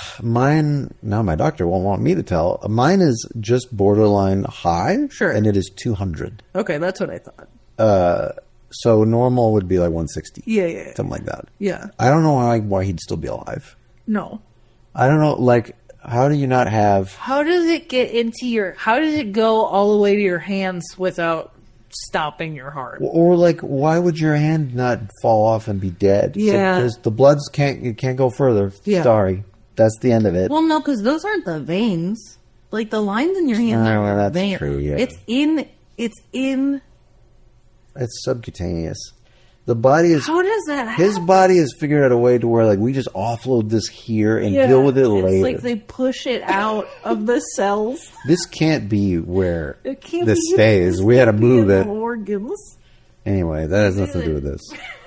mine. Now my doctor won't want me to tell. Mine is just borderline high, Sure. and it is two hundred. Okay, that's what I thought. So normal would be like one sixty, Yeah, yeah, yeah. something like that. Yeah. I don't know why why he'd still be alive. No. I don't know, like how do you not have? How does it get into your? How does it go all the way to your hands without stopping your heart? Or like, why would your hand not fall off and be dead? Yeah. because the bloods can't it can't go further. Yeah. Sorry, that's the end of it. Well, no, because those aren't the veins. Like the lines in your hand. Ah, aren't well, that's vein- true, yeah. It's in. It's in. It's subcutaneous. The body is... How does that happen? His body has figured out a way to where, like, we just offload this here and Yeah, deal with it it's later. like they push it out of the cells. This can't be where It can't this be stays. We had to move in it. organs. Anyway, that has nothing to do with this.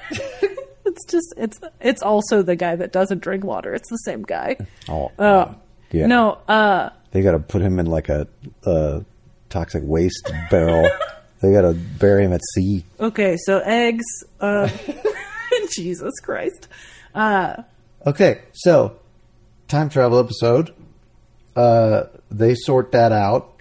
It's just it's it's also the guy that doesn't drink water. It's the same guy. Oh, Uh, yeah. No, uh, They got to put him in like a, a toxic waste barrel. They got to bury him at sea. okay, so eggs. Uh, Jesus Christ. Uh, Okay, so time travel episode. Uh, they sort that out,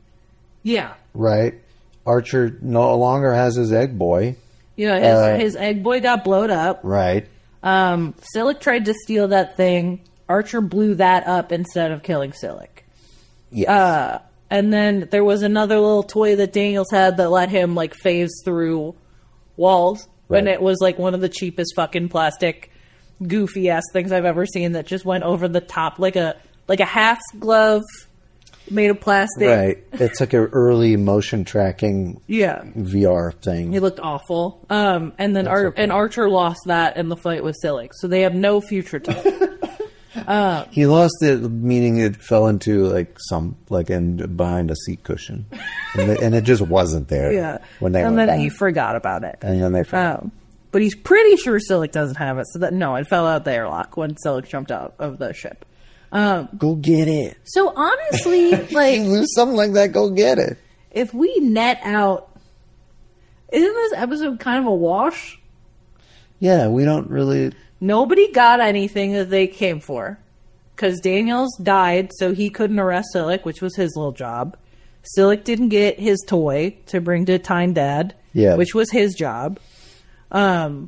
yeah. right? Archer no longer has his egg boy, Yeah, his, Uh, his egg boy got blowed up. right? Um, Silic tried to steal that thing. Archer blew that up instead of killing Silic. Yes. Uh, and then there was another little toy that Daniels had that let him like phase through walls. Right. And it was like one of the cheapest fucking plastic, goofy ass things I've ever seen that just went over the top like a like a half glove made of plastic. Right. It's like an early motion tracking Yeah. V R thing. He looked awful. Um, and then Ar- okay. and Archer lost that in the fight with Silic, so they have no future to. He lost it, meaning it fell into like some like in behind a seat cushion, and, the, and it just wasn't there. Yeah. When they and went then back. he forgot about it. and then they found. Um, but he's pretty sure Silic doesn't have it, so that no, it fell out the airlock when Silic jumped out of the ship. Um, Go get it. so honestly, If you like lose something like that, go get it. if we net out, isn't this episode kind of a wash? Yeah, we don't really. Nobody got anything that they came for. Because Daniels died, so he couldn't arrest Silic, which was his little job. Silic didn't get his toy to bring to Tyne Dad, Yeah. which was his job. Um,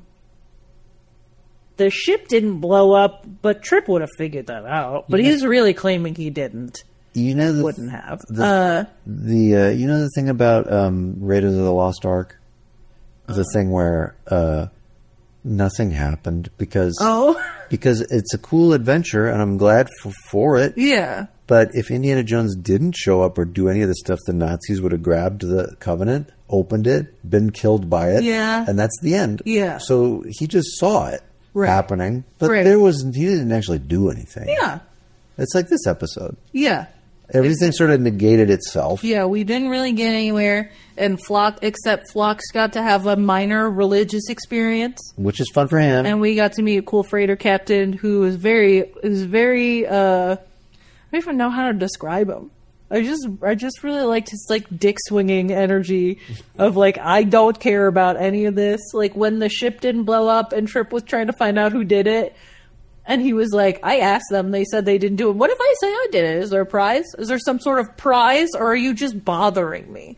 the ship didn't blow up, but Trip would have figured that out. But he's really claiming he didn't. You know the Wouldn't have. the uh, the uh, you know the thing about um, Raiders of the Lost Ark, the thing where uh, nothing happened because oh, because it's a cool adventure and I'm glad for, for it. yeah. But if Indiana Jones didn't show up or do any of the stuff, the Nazis would have grabbed the Covenant, opened it, been killed by it, Yeah. and that's the end. Yeah. So he just saw it Right. happening, but Right. there was he didn't actually do anything. Yeah. It's like this episode. Yeah. Everything sort of negated itself. Yeah, we didn't really get anywhere, and Flock, except Flock's got to have a minor religious experience, Which is fun for him. and we got to meet a cool freighter captain who is very, is very. uh I don't even know how to describe him. I just, I just really liked his like dick swinging energy of like I don't care about any of this. Like when the ship didn't blow up and Trip was trying to find out who did it. And he was like, I asked them, they said they didn't do it. What if I say I did it? Is there a prize? Is there some sort of prize, or are you just bothering me?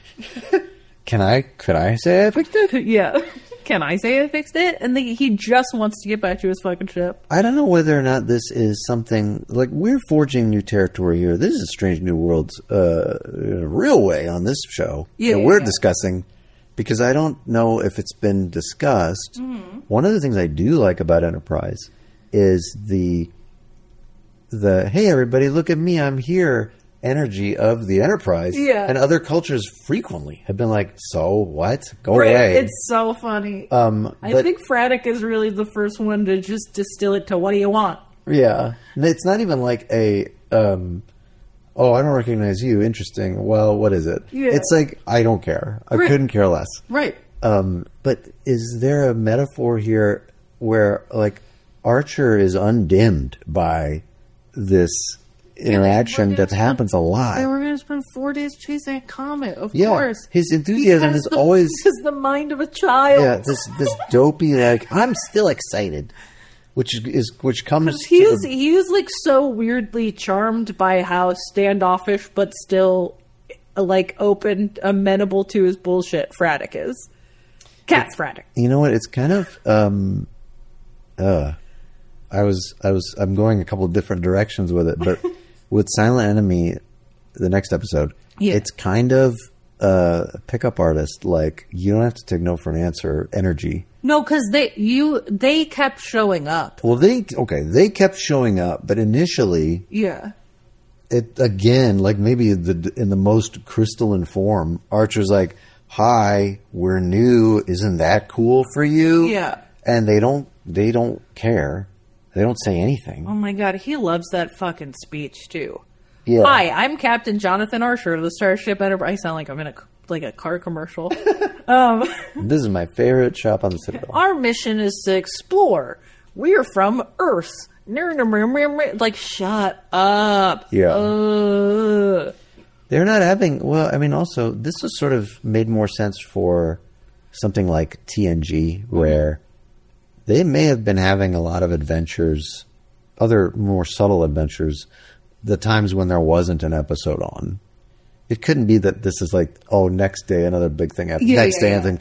Can I? Could I say I picked it? Yeah. Can I say I fixed it? And the, he just wants to get back to his fucking ship. I don't know whether or not this is something like we're forging new territory here. This is Strange New Worlds, uh, in a real way on this show Yeah, that yeah, we're yeah. discussing because I don't know if it's been discussed. Mm-hmm. One of the things I do like about Enterprise is the the hey everybody look at me I'm here energy of the Enterprise. Yeah. And other cultures frequently have been like, so what? Go Right, away. it's so funny. um, I but- think Fraddock is really the first one to just distill it to what do you want? Yeah. And it's not even like a, um, oh, I don't recognize you. Interesting. Well, what is it? Yeah. It's like, I don't care. I Right. couldn't care less. Right. Um, but is there a metaphor here where, like, Archer is undimmed by this interaction we're that gonna happens a lot? And we're going to spend four days chasing a comet, of Yeah. course. His He enthusiasm has is the- always, he has the mind of a child. yeah, this, this dopey, like, I'm still excited. Which is, which comes He to was the- he was like so weirdly charmed by how standoffish but still uh, like open, amenable to his bullshit Fraddock is. Cat's Fraddock. You know what? It's kind of. Um, uh, I was. I was. I'm going a couple of different directions with it, but with Silent Enemy, the next episode, Yeah. it's kind of uh, a pickup artist. Like you don't have to take no for an answer. Energy. No, because they you they kept showing up. Well, they okay. They kept showing up, but initially, Yeah. it again, like maybe the in the most crystalline form, Archer's like, hi, we're new. Isn't that cool for you? Yeah. And they don't, they don't care. They don't say anything. Oh my god, he loves that fucking speech too. Yeah. Hi, I'm Captain Jonathan Archer of the Starship Enterprise. I sound like I'm in a like a car commercial. um, This is my favorite shop on the Citadel. our mission is to explore. We're from Earth. Like, shut up. Yeah. Uh, They're not having, well, I mean, also, this was sort of made more sense for something like T N G, where they may have been having a lot of adventures, other more subtle adventures, the times when there wasn't an episode on. It couldn't be that this is like, oh, next day another big thing happens. Yeah, next yeah, day yeah. anything.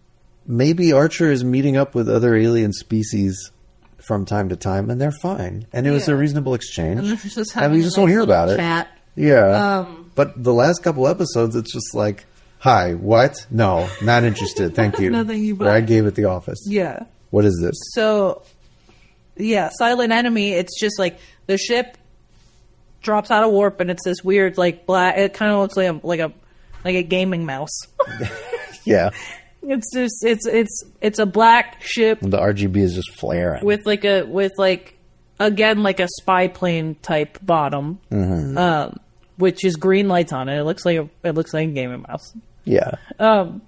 Maybe Archer is meeting up with other alien species from time to time, and they're fine. And it was Yeah. a reasonable exchange. and they're just and having we a just nice don't hear little about it. chat. Yeah. Um, but the last couple episodes, it's just like, hi, what? No, not interested. Thank you. No, thank you, Where I bye. gave it the office. Yeah. What is this? So, yeah, Silent Enemy, it's just like the ship drops out of warp and it's this weird, like, black, it kind of looks like a, like a, like a gaming mouse. Yeah. It's just, it's, it's, it's a black ship The R G B is just flaring. with like a, with like, again, like a spy plane type bottom, Mm-hmm. um, which is green lights on it. It looks like a, it looks like a gaming mouse. yeah. Um,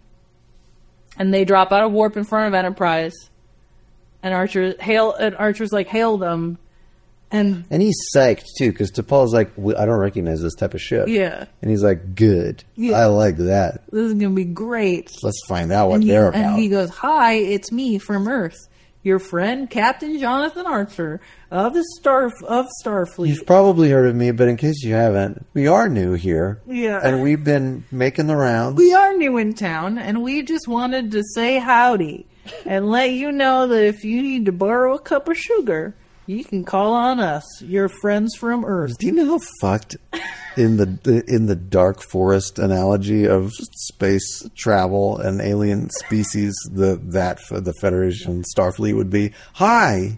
and they drop out of warp in front of Enterprise, and Archer hail, and Archer's like, hail them, and And he's psyched, too, because T'Pol's like, "We- I don't recognize this type of ship. yeah, And he's like, good. Yeah. I like that. this is gonna be great. Let's find out what And he, they're about. and he goes, hi, it's me from Earth, your friend Captain Jonathan Archer of the Star of Starfleet. You've probably heard of me, but in case you haven't, we are new here. Yeah. And we've been making the rounds. We are new in town, and we just wanted to say howdy and let you know that if you need to borrow a cup of sugar, you can call on us, your friends from Earth. Do you know how fucked in the in the dark forest analogy of space travel and alien species the that for the Federation Starfleet would be? Hi,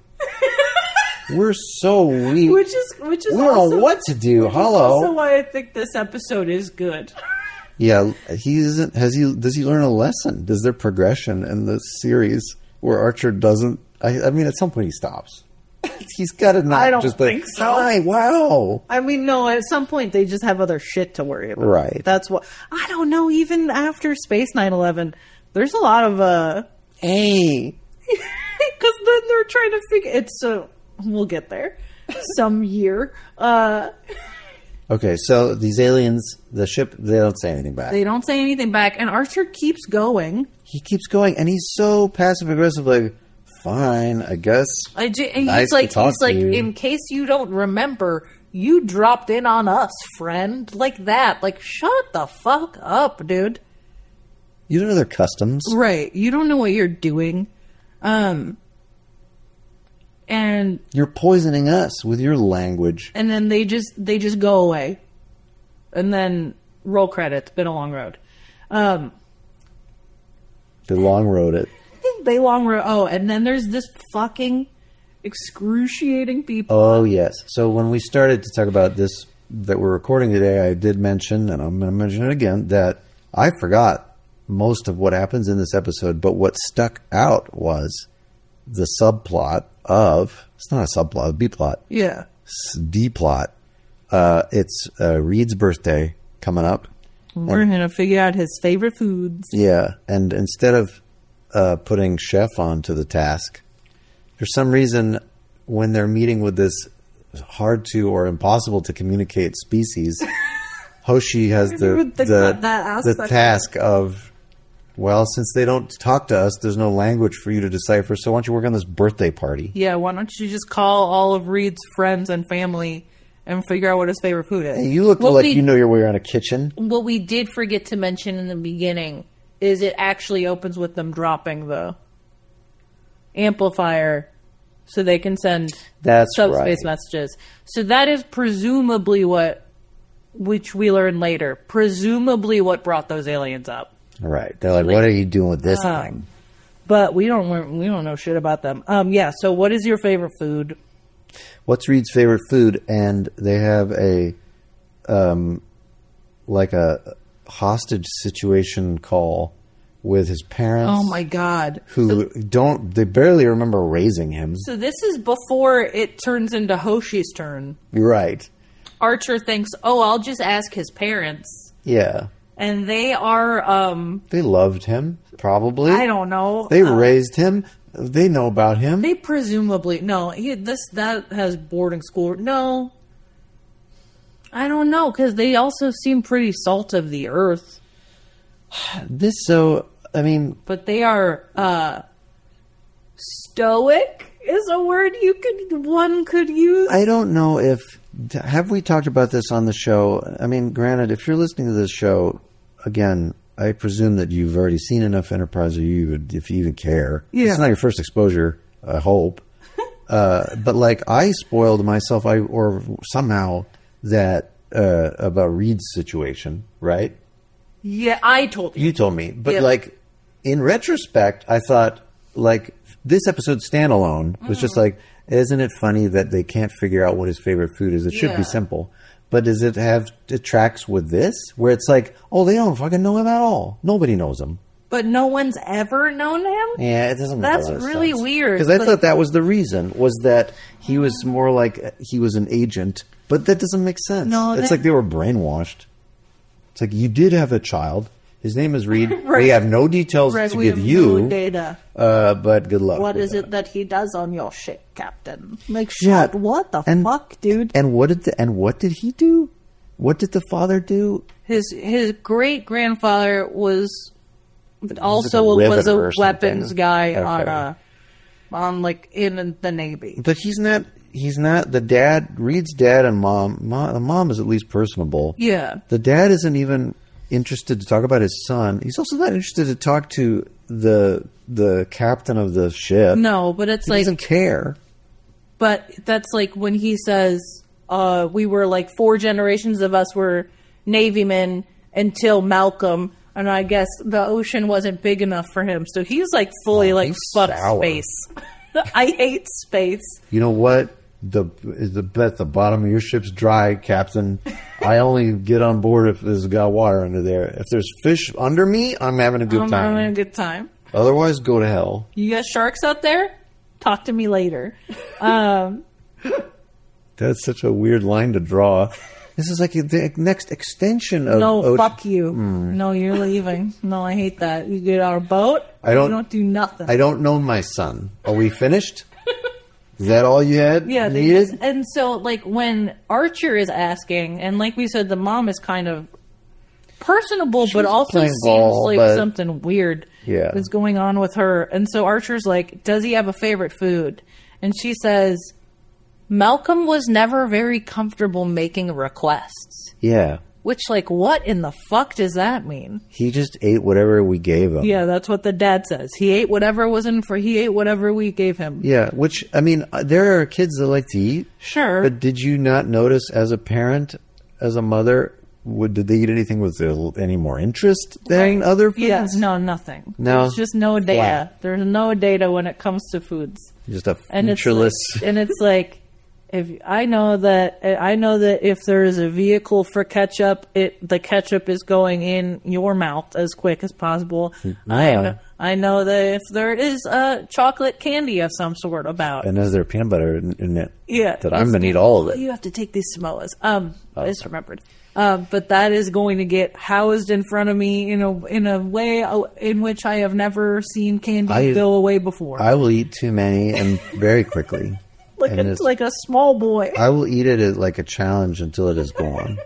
we're so weak. Which is which is we don't also, know what to do. which is Hello. also why I think this episode is good. Yeah, he isn't. Has he? Does he learn a lesson? Does there progression in the series where Archer doesn't? I, I mean, at some point he stops. He's got to not I don't just be think so. Hi, wow. I mean, no, at some point they just have other shit to worry about. Right. That's what I don't know. Even after Space nine eleven, there's a lot of uh, Hey, because then they're trying to figure. It's so we'll get there some year. Uh, okay, so these aliens, the ship, they don't say anything back. they don't say anything back, and Archer keeps going. He keeps going, and he's so passive aggressive. Like, fine, I guess. I do, and Nice he's to like, talk he's to like, you. in case you don't remember, you dropped in on us, friend, like that. Like, shut the fuck up, dude. You don't know their customs. Right. You don't know what you're doing. Um, and You're poisoning us with your language. and then they just they just go away, and then roll credits. Been a long road. Um, They long rode it. they long road. Oh, and then there's this fucking excruciating people. Oh, yes. So when we started to talk about this that we're recording today, I did mention, and I'm going to mention it again, that I forgot most of what happens in this episode, but what stuck out was the subplot of, it's not a subplot, a B-plot, Yeah. s- D-plot. Uh, it's uh, Reed's birthday coming up. We're gonna figure out his favorite foods. Yeah, and instead of uh, putting Chef onto the task, for some reason, when they're meeting with this hard to or impossible to communicate species, Hoshi has the With the- the, that the aspect. task of, well, since they don't talk to us, there's no language for you to decipher, so why don't you work on this birthday party? Yeah, why don't you just call all of Reed's friends and family and figure out what his favorite food is? Hey, you look What like we- you know your way around a kitchen. What we did forget to mention in the beginning is it actually opens with them dropping the amplifier so they can send That's subspace right. messages. So that is presumably what, which we learn later, presumably what brought those aliens up. Right. They're like, what are you doing with this Um, thing? But we don't learn, we don't know shit about them. Um, yeah. So what is your favorite food? What's Reed's favorite food? And they have a, um, like a hostage situation call with his parents. Oh my God. Who so, don't, they barely remember raising him. So this is before it turns into Hoshi's turn. Right. Archer thinks, oh, I'll just ask his parents. Yeah. And they are, um... They loved him, probably. I don't know. They uh, raised him. They know about him. They presumably... No, he, this that has boarding school. No. I don't know, because they also seem pretty salt of the earth. This, so... I mean, but they are uh, stoic is a word you could one could use. I don't know if have we talked about this on the show. I mean, granted, if you're listening to this show again, I presume that you've already seen enough Enterprise, or you would, if you even care. Yeah. It's not your first exposure, I hope. uh, but like, I spoiled myself, I or somehow that uh, about Reed's situation, right? Yeah, I told you. You told me, but yep. like. In retrospect, I thought, like, this episode standalone was mm. just like, isn't it funny that they can't figure out what his favorite food is? It should yeah. be simple. But does it have, it tracks with this? Where it's like, oh, they don't fucking know him at all. Nobody knows him. But no one's ever known him? Yeah, it doesn't make That's a lot of really sense. weird. Because I like, thought that was the reason, was that he was more like, he was an agent. But that doesn't make sense. No, it's that, like they were brainwashed. It's like, you did have a child. His name is Reed. right. We have no details right, to we give have you. No data. Uh, but good luck. What is that. it that he does on your ship, Captain? Like, shit, yeah. what the and, fuck, dude? And what did the, and what did he do? What did the father do? His his great grandfather was also was, was a a weapons guy okay. on uh on like in the Navy. But he's not. He's not the dad. Reed's dad and mom. mom the mom is at least personable. Yeah. The dad isn't even interested to talk about his son. He's also not interested to talk to the the captain of the ship. No, but it's he like doesn't care. But that's like when he says, uh, "We were like four generations of us were Navymen until Malcolm, and I guess the ocean wasn't big enough for him." So he's like fully oh, like fuck sour. space. I hate space. You know what? The the bet the bottom of your ship's dry, Captain. I only get on board if there's got water under there. If there's fish under me, I'm having a good I'm time. having a good time. Otherwise, go to hell. You got sharks out there? Talk to me later. Um, That's such a weird line to draw. This is like the next extension of no, ocean. fuck you. Mm. No, you're leaving. No, I hate that. You get on a boat. I don't. You don't do nothing. I don't know my son. Are we finished? Is that all you had? Yeah, needed? Just, and so like when Archer is asking, and like we said, the mom is kind of personable, She's but also seems ball, like but something weird yeah. is going on with her. And so Archer's like, "Does he have a favorite food?" And she says, "Malcolm was never very comfortable making requests." Yeah. Which, like, what in the fuck does that mean? He just ate whatever we gave him. Yeah, that's what the dad says. He ate whatever was in for. He ate whatever we gave him. Yeah, which, I mean, there are kids that like to eat. Sure. But did you not notice as a parent, as a mother, would did they eat anything with any more interest than right. other foods? Yeah, no, nothing. No. There's just no data. Flat. There's no data when it comes to foods. Just a and featureless. It's like, and it's like, if I know that I know that if there is a vehicle for ketchup, it the ketchup is going in your mouth as quick as possible. I know, I know that if there is a chocolate candy of some sort about, and is there peanut butter in, in it? Yeah, that I'm gonna eat all of it. You have to take these Samoas. Um, oh. I just remembered. Um, but that is going to get housed in front of me in a in a way in which I have never seen candy I, go away before. I will eat too many and very quickly. Like a, like a small boy. I will eat it as like a challenge until it is gone.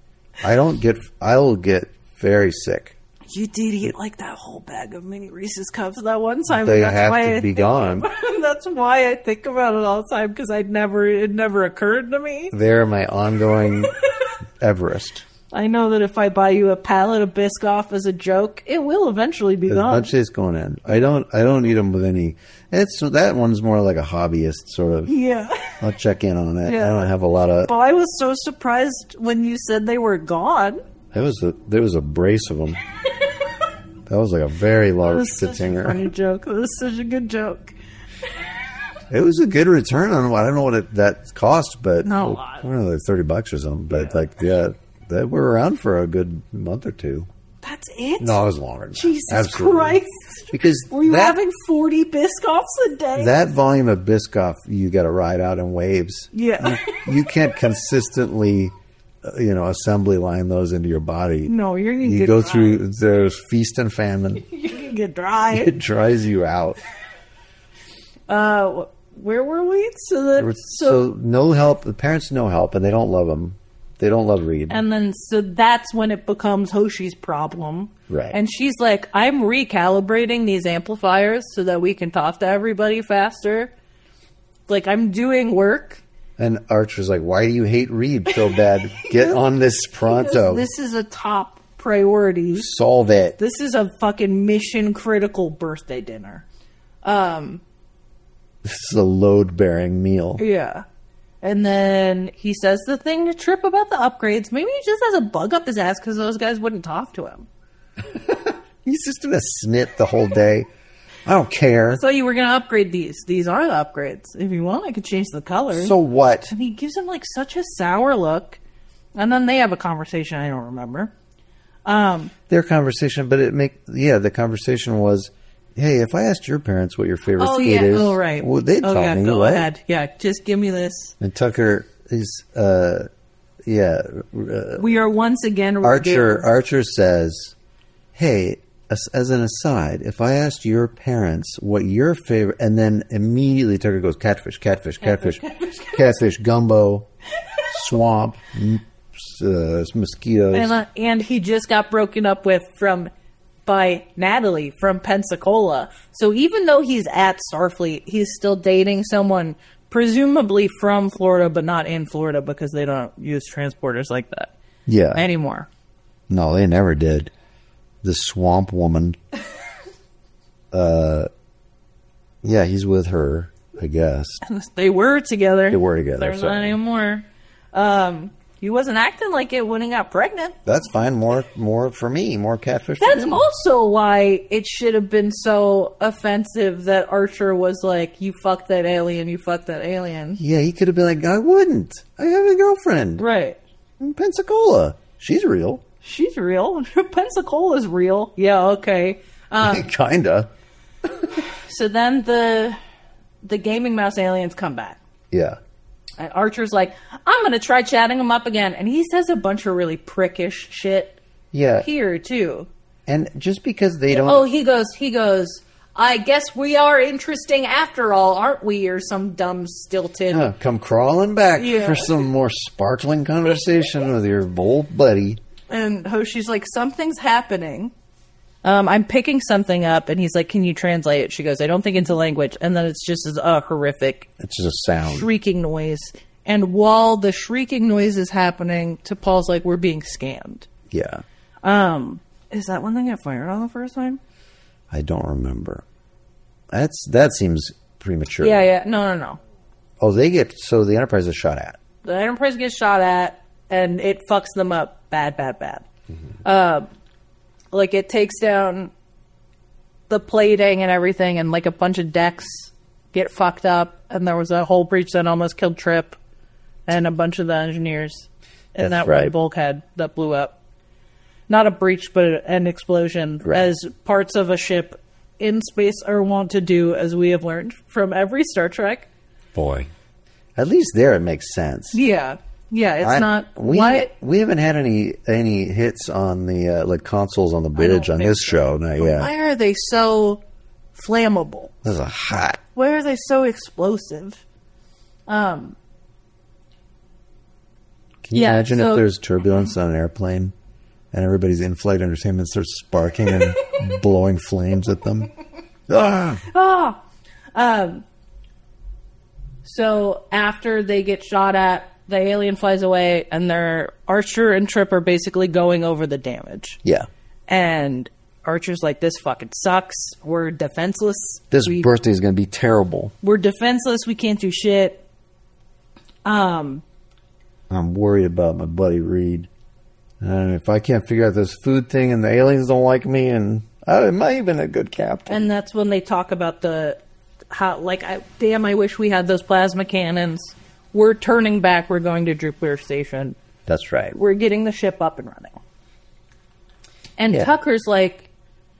I don't get. I will get very sick. You did eat like that whole bag of mini Reese's Cups that one time. They that's have why to I be think, gone. That's why I think about it all the time because I never it never occurred to me. They're my ongoing Everest. I know that if I buy you a pallet of Biscoff as a joke, it will eventually be gone. Eventually, it's going in. I don't. I don't eat them with any. It's that one's more like a hobbyist sort of. Yeah. I'll check in on it. Yeah. I don't have a lot of. Well, I was so surprised when you said they were gone. It was a. There was a brace of them. That was like a very large Fitzinger. Funny joke. That was such a good joke. It was a good return on. I don't know what it, that cost, but not a well, lot. I don't know, like thirty bucks or something. But yeah. like, yeah. They were around for a good month or two. That's it? No, it was longer than that. Jesus Absolutely. Christ. Because Were you that, having forty Biscoffs a day? that volume of Biscoff, you got to ride out in waves. Yeah. You can't consistently, uh, you know, assembly line those into your body. No, you're going to You get go dry. through, there's feast and famine. You're going to get dry. It dries you out. Uh, where were we? So, that, So, no help. The parents no help, and they don't love him. They don't love Reed. And then, so that's when it becomes Hoshi's problem. Right. And she's like, I'm recalibrating these amplifiers so that we can talk to everybody faster. Like, I'm doing work. And Archer's like, why do you hate Reed so bad? Get on this pronto. This is a top priority. Solve it. This is a fucking mission critical birthday dinner. Um, This is a load-bearing meal. yeah. And then he says the thing to Trip about the upgrades. Maybe he just has a bug up his ass because those guys wouldn't talk to him. He's just going to snit the whole day. I don't care. So you were going to upgrade these. These are the upgrades. If you want, I could change the color. So what? And he gives him like such a sour look. And then they have a conversation I don't remember. Um, Their conversation, but it make yeah, the conversation was, hey, if I asked your parents what your favorite oh food yeah, is, oh right. well, they'd oh, tell yeah, me, go right? ahead. Yeah, just give me this. And Tucker is, uh, yeah, uh, We are once again Archer. regaled. Archer says, "Hey, as, as an aside, if I asked your parents what your favorite," and then immediately Tucker goes, "Catfish, catfish, catfish, catfish, catfish gumbo, swamp, m- uh, mosquitoes." And, uh, and he just got broken up with from by Natalie from Pensacola. So even though he's at Starfleet, he's still dating someone presumably from Florida, but not in Florida because they don't use transporters like that yeah, anymore. no, they never did. The swamp woman. uh, yeah, he's with her, I guess. They were together. They were together, They're not sorry. anymore. Um, he wasn't acting like it when he got pregnant. That's fine. More, more for me. More catfish. That's for me. also why it should have been so offensive that Archer was like, you fucked that alien, you fucked that alien. Yeah, he could have been like, I wouldn't. I have a girlfriend Right. in Pensacola. She's real. She's real. Pensacola's real. Yeah, okay. Um, Kinda. so then the the gaming mouse aliens come back. Yeah. And Archer's like, I'm going to try chatting them up again. And he says a bunch of really prickish shit Yeah. here, too. And just because they don't. Oh, he goes, he goes, I guess we are interesting after all, aren't we? Or some dumb stilted. Huh, come crawling back Yeah. for some more sparkling conversation with your old buddy. And Hoshi's like, something's happening. Um, I'm picking something up. And he's like, can you translate it? She goes, I don't think it's a language. And then it's just a uh, horrific It's just a sound. shrieking noise. And while the shrieking noise is happening, T'Pol's like, we're being scammed. Yeah. Um, is that when they get fired on the first time? I don't remember. That's That seems premature. Yeah, yeah. No, no, no. Oh, they get. So the Enterprise is shot at. The Enterprise gets shot at, and it fucks them up bad, bad, bad. Mm-hmm. Um, like, it takes down the plating and everything, and, like, a bunch of decks get fucked up, and there was a whole breach that almost killed Trip and a bunch of the engineers in That's that one right. bulkhead that blew up. Not a breach, but an explosion, Right. as parts of a ship in space are wont to do, as we have learned from every Star Trek. Boy. At least there it makes sense. Yeah. Yeah, it's I- not... We why, we haven't had any any hits on the uh, like consoles on the bridge on think this show. Not yet. why are they so flammable? This is a hot. Why are they so explosive? Um, Can you Yeah, imagine so- if there's turbulence on an airplane and everybody's in-flight entertainment starts sparking and blowing flames at them? Ah! ah! Um, so after they get shot at, the alien flies away, and their Archer and Trip are basically going over the damage. Yeah. And Archer's like, this fucking sucks. We're defenseless. This we, birthday is going to be terrible. we're defenseless. We can't do shit. Um, I'm worried about my buddy Reed. And if I can't figure out this food thing and the aliens don't like me, and I am I even a good captain? and that's when they talk about the how, like, I, damn, I wish we had those plasma cannons. We're turning back. We're going to Jupiter Station. That's right. We're getting the ship up and running. And Yeah. Tucker's like,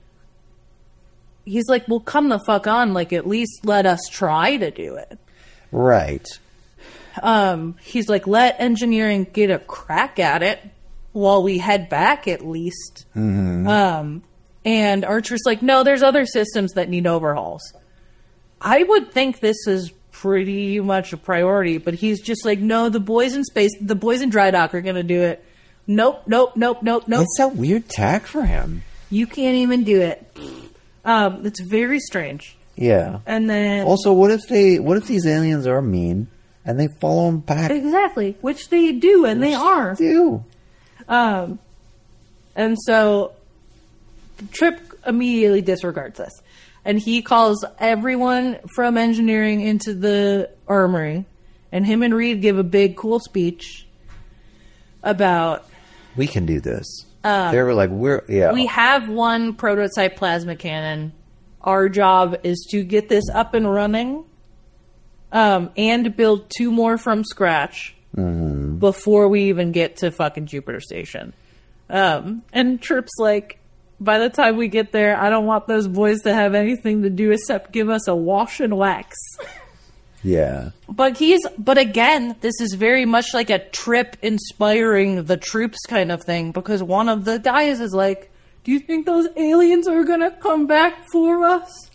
he's like, well, come the fuck on. Like, at least let us try to do it. Right. Um, he's like, let engineering get a crack at it while we head back at least. Mm-hmm. Um, and Archer's like, no, there's other systems that need overhauls. I would think this is pretty much a priority, but he's just like, no, the boys in space, the boys in dry dock are going to do it. Nope, nope, nope, nope, nope. It's a weird tack for him. You can't even do it. Um, it's very strange. Yeah. And then Also, what if they? What if these aliens are mean and they follow him back? exactly, which they do, and they are. Do. Um, and so Trip immediately disregards this, and he calls everyone from engineering into the armory, and him and Reed give a big, cool speech about. We can do this. they were like, we're yeah. We have one prototype plasma cannon. Our job is to get this up and running, um, and build two more from scratch Mm-hmm. before we even get to fucking Jupiter Station. Um, and Trip's like, by the time we get there, I don't want those boys to have anything to do except give us a wash and wax. Yeah. But he's, but again, this is very much like a Trip inspiring the troops kind of thing, because one of the guys is like, do you think those aliens are gonna come back for us?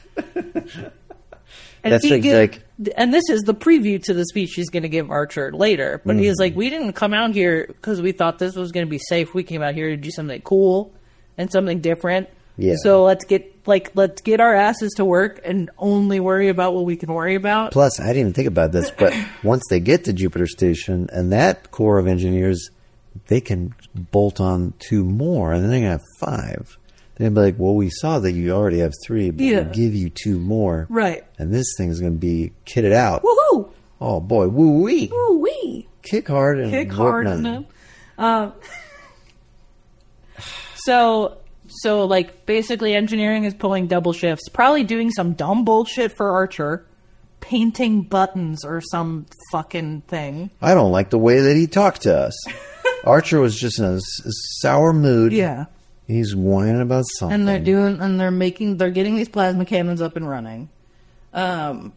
And That's he like, give- like and this is the preview to the speech he's going to give Archer later. But he's like, we didn't come out here because we thought this was going to be safe. We came out here to do something cool and something different. Yeah. So let's get like let's get our asses to work and only worry about what we can worry about. Plus, I didn't even think about this, but once they get to Jupiter Station and that core of engineers, they can bolt on two more, and then they're going to have five. They're going to be like, well, we saw that you already have three, but Yeah. we'll give you two more. Right. And this thing's going to be kitted out. Woohoo! Oh, boy. Woo-wee. Woo wee! Kick hard and Kick work hard none. in them. Um, so, so like basically, engineering is pulling double shifts, probably doing some dumb bullshit for Archer, painting buttons or some fucking thing. I don't like the way that he talked to us. Archer was just in a, s- a sour mood. Yeah. He's whining about something. And they're doing, and they're making, they're getting these plasma cannons up and running. Um,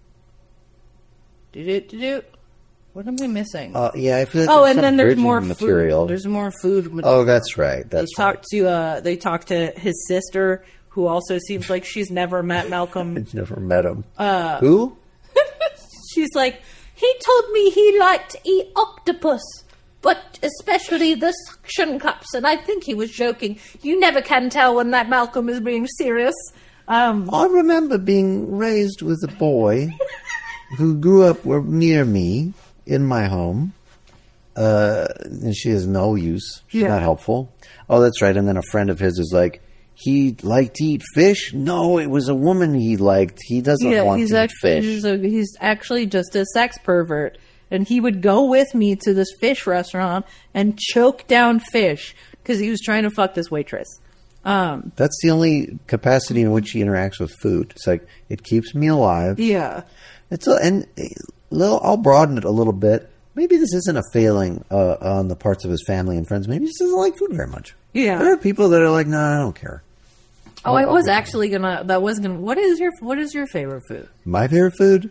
do do do. What am I missing? Uh, yeah, I feel like oh, there's and some then there's bridging more material. food. There's more food. Material. Oh, that's right. That's they talked to, uh, they talked to his sister, who also seems like she's never met Malcolm. right. Never met him. Uh, Who? She's like, he told me he liked to eat octopus, but especially the suction cups, and I think he was joking. You never can tell when that Malcolm is being serious. Um, I remember being raised with a boy who grew up near me in my home. Uh, and she has no use. She's Yeah. not helpful. Oh, that's right. And then a friend of his is like, he liked to eat fish? No, it was a woman he liked. He doesn't yeah, want he's to eat actually fish. he's, a, he's actually just a sex pervert, and he would go with me to this fish restaurant and choke down fish because he was trying to fuck this waitress. Um, That's the only capacity in which he interacts with food. It's like, it keeps me alive. yeah, It's a, and a little, I'll broaden it a little bit. Maybe this isn't a failing uh, on the parts of his family and friends. Maybe he just doesn't like food very much. Yeah. There are people that are like, no, I don't care. Oh, I was actually gonna. That was gonna. What is your What is your favorite food? My favorite food?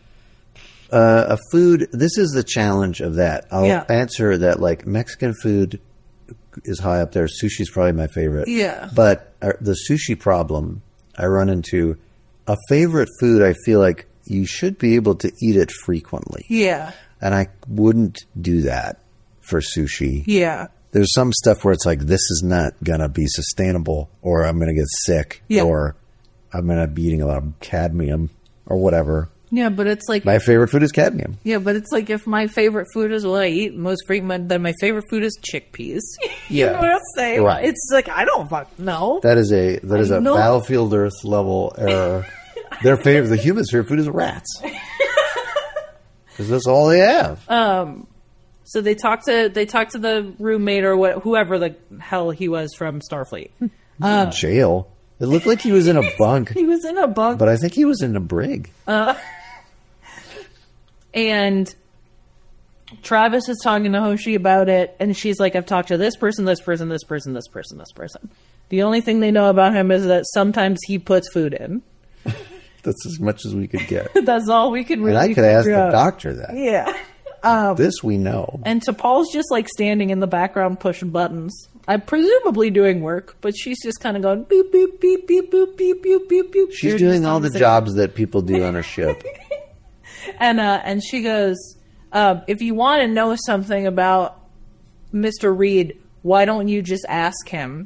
Uh, a food, this is the challenge of that. I'll Yeah. answer that like Mexican food is high up there. Sushi's probably my favorite. Yeah. But uh, the sushi problem I run into, a favorite food, I feel like you should be able to eat it frequently. Yeah, And I wouldn't do that for sushi. yeah, There's some stuff where it's like, this is not going to be sustainable, or I'm going to get sick, Yeah. or I'm going to be eating a lot of cadmium, or whatever. yeah. But it's like My favorite food is cadmium. yeah, but it's like if my favorite food is what I eat most frequent, then my favorite food is chickpeas. you Yeah. know what I'm saying? Right. It's like I don't fuck know. That is a that is I a know. Battlefield Earth level error. Their favorite, the humans' favorite food is rats, because that's all they have. Um, so they talked to they talked to the roommate or what, whoever the hell he was from Starfleet. Uh, Jail. It looked like he was in a bunk, he was in a bunk, but I think he was in a brig. and Travis is talking to Hoshi about it, and she's like, I've talked to this person, this person, this person, this person, this person. The only thing they know about him is that sometimes he puts food in. That's as much as we could get. That's all we could really And I could ask figure the out. doctor that. Yeah. Um, This we know. and T'Pol's just like standing in the background pushing buttons. I'm presumably doing work, but she's just kind of going beep, beep, beep, beep, beep, beep, beep, beep, beep. She's They're doing just all the conversating. jobs that people do on a ship. And uh, and she goes, uh, if you want to know something about Mister Reed, why don't you just ask him?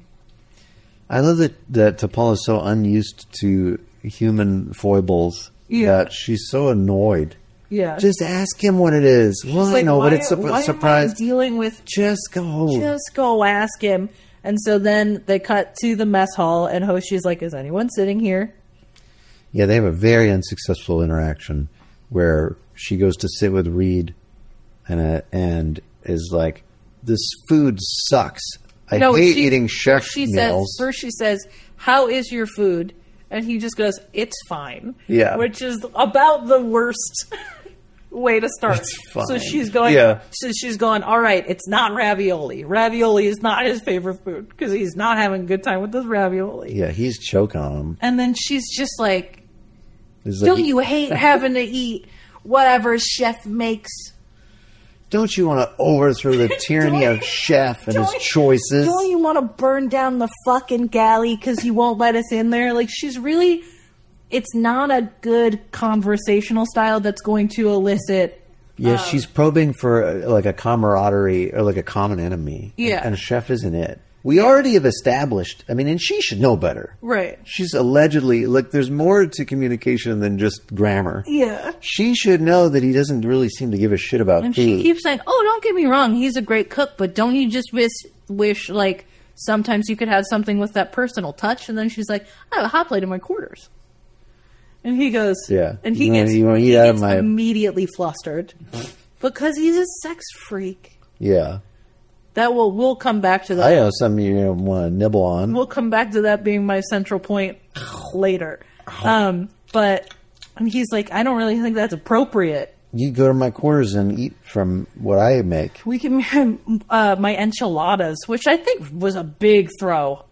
I love that, that T'Pol is so unused to human foibles Yeah. that she's so annoyed. Yeah. Just ask him what it is. Well, I Like, know, why, but it's a why surprise. Am I dealing with Just go. Just go ask him. And so then they cut to the mess hall, and Hoshi's like, is anyone sitting here? Yeah, they have a very unsuccessful interaction where she goes to sit with Reed and uh, and is like, "This food sucks. I No, hate she- eating chef She meals." says, first she says, how is your food? And he just goes, it's fine. Yeah. Which is about the worst way to start. It's fine. So she's going, Yeah. so she's going, all right, it's not ravioli. Ravioli is not his favorite food because he's not having a good time with this ravioli. Yeah, he's choking on him. And then she's just like, He's like, don't you hate having to eat whatever chef makes? Don't you want to overthrow the tyranny Don't- of chef and his don't- choices? Don't you want to burn down the fucking galley because you won't let us in there? Like, she's really... It's not a good conversational style that's going to elicit... Yeah, Um, she's probing for uh, like a camaraderie or like a common enemy. Yeah. And, and chef isn't it. We already have established, I mean, and she should know better. Right. She's allegedly, like, there's more to communication than just grammar. Yeah. She should know that he doesn't really seem to give a shit about And food. she keeps saying, oh, don't get me wrong, he's a great cook, but don't you just wish, wish, like, sometimes you could have something with that personal touch? And then she's like, I have a hot plate in my quarters. And he goes, Yeah. And he You wanna- gets, you wanna he eat out of gets my- immediately flustered because he's a sex freak. yeah. That will, we'll come back to that. I know something you know, want to nibble on. We'll come back to that being my central point later. Um, but and he's like, I don't really think that's appropriate. You go to my quarters and eat from what I make. We can uh, my enchiladas, which I think was a big throw.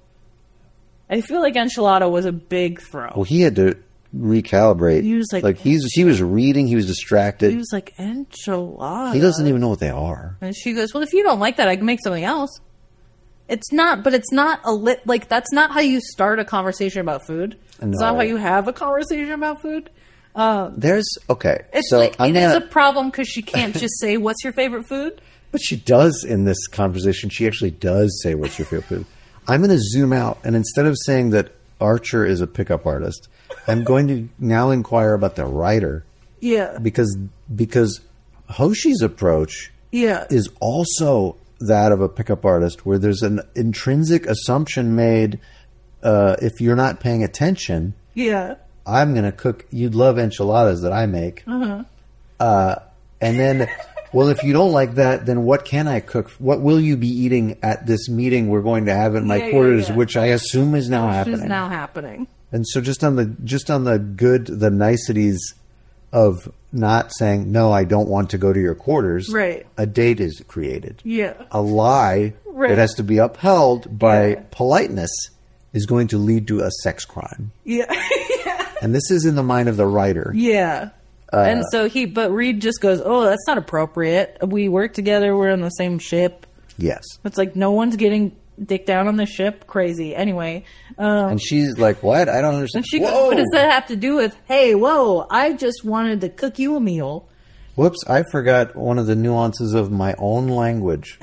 I feel like enchilada was a big throw. Well, he had to recalibrate. He was like- like he's he was reading, he was distracted. He was like, enchilada. He doesn't even know what they are. And she goes, well, if you don't like that, I can make something else. It's not, but it's not a lit, like, that's not how you start a conversation about food. It's not No. how you have a conversation about food. Um, There's okay. it's so like, I'm it is gonna, a problem because she can't just say, what's your favorite food? but she does in this conversation. She actually does say, "What's your favorite food?" I'm going to zoom out, and instead of saying that Archer is a pickup artist, I'm going to now inquire about the writer Yeah. because because Hoshi's approach Yeah. is also that of a pickup artist, where there's an intrinsic assumption made. Uh, if you're not paying attention, Yeah. I'm going to cook. You'd love enchiladas that I make. Uh-huh. Uh, and then, well, if you don't like that, then what can I cook? What will you be eating at this meeting we're going to have in my Yeah, yeah, quarters, yeah. which I assume is now Which happening? is now happening. And so just on the just on the good, the niceties of not saying, no, I don't want to go to your quarters, Right. a date is created. Yeah. A lie Right. that has to be upheld by Yeah. politeness is going to lead to a sex crime. Yeah. And this is in the mind of the writer. Yeah. Uh, and so he, but Reed just goes, oh, that's not appropriate. We work together. We're on the same ship. Yes. It's like, no one's getting dick down on the ship. Crazy. Anyway. Um, And she's like, what? I don't understand. and she goes, Whoa! what does that have to do with, hey, whoa, I just wanted to cook you a meal. Whoops, I forgot one of the nuances of my own language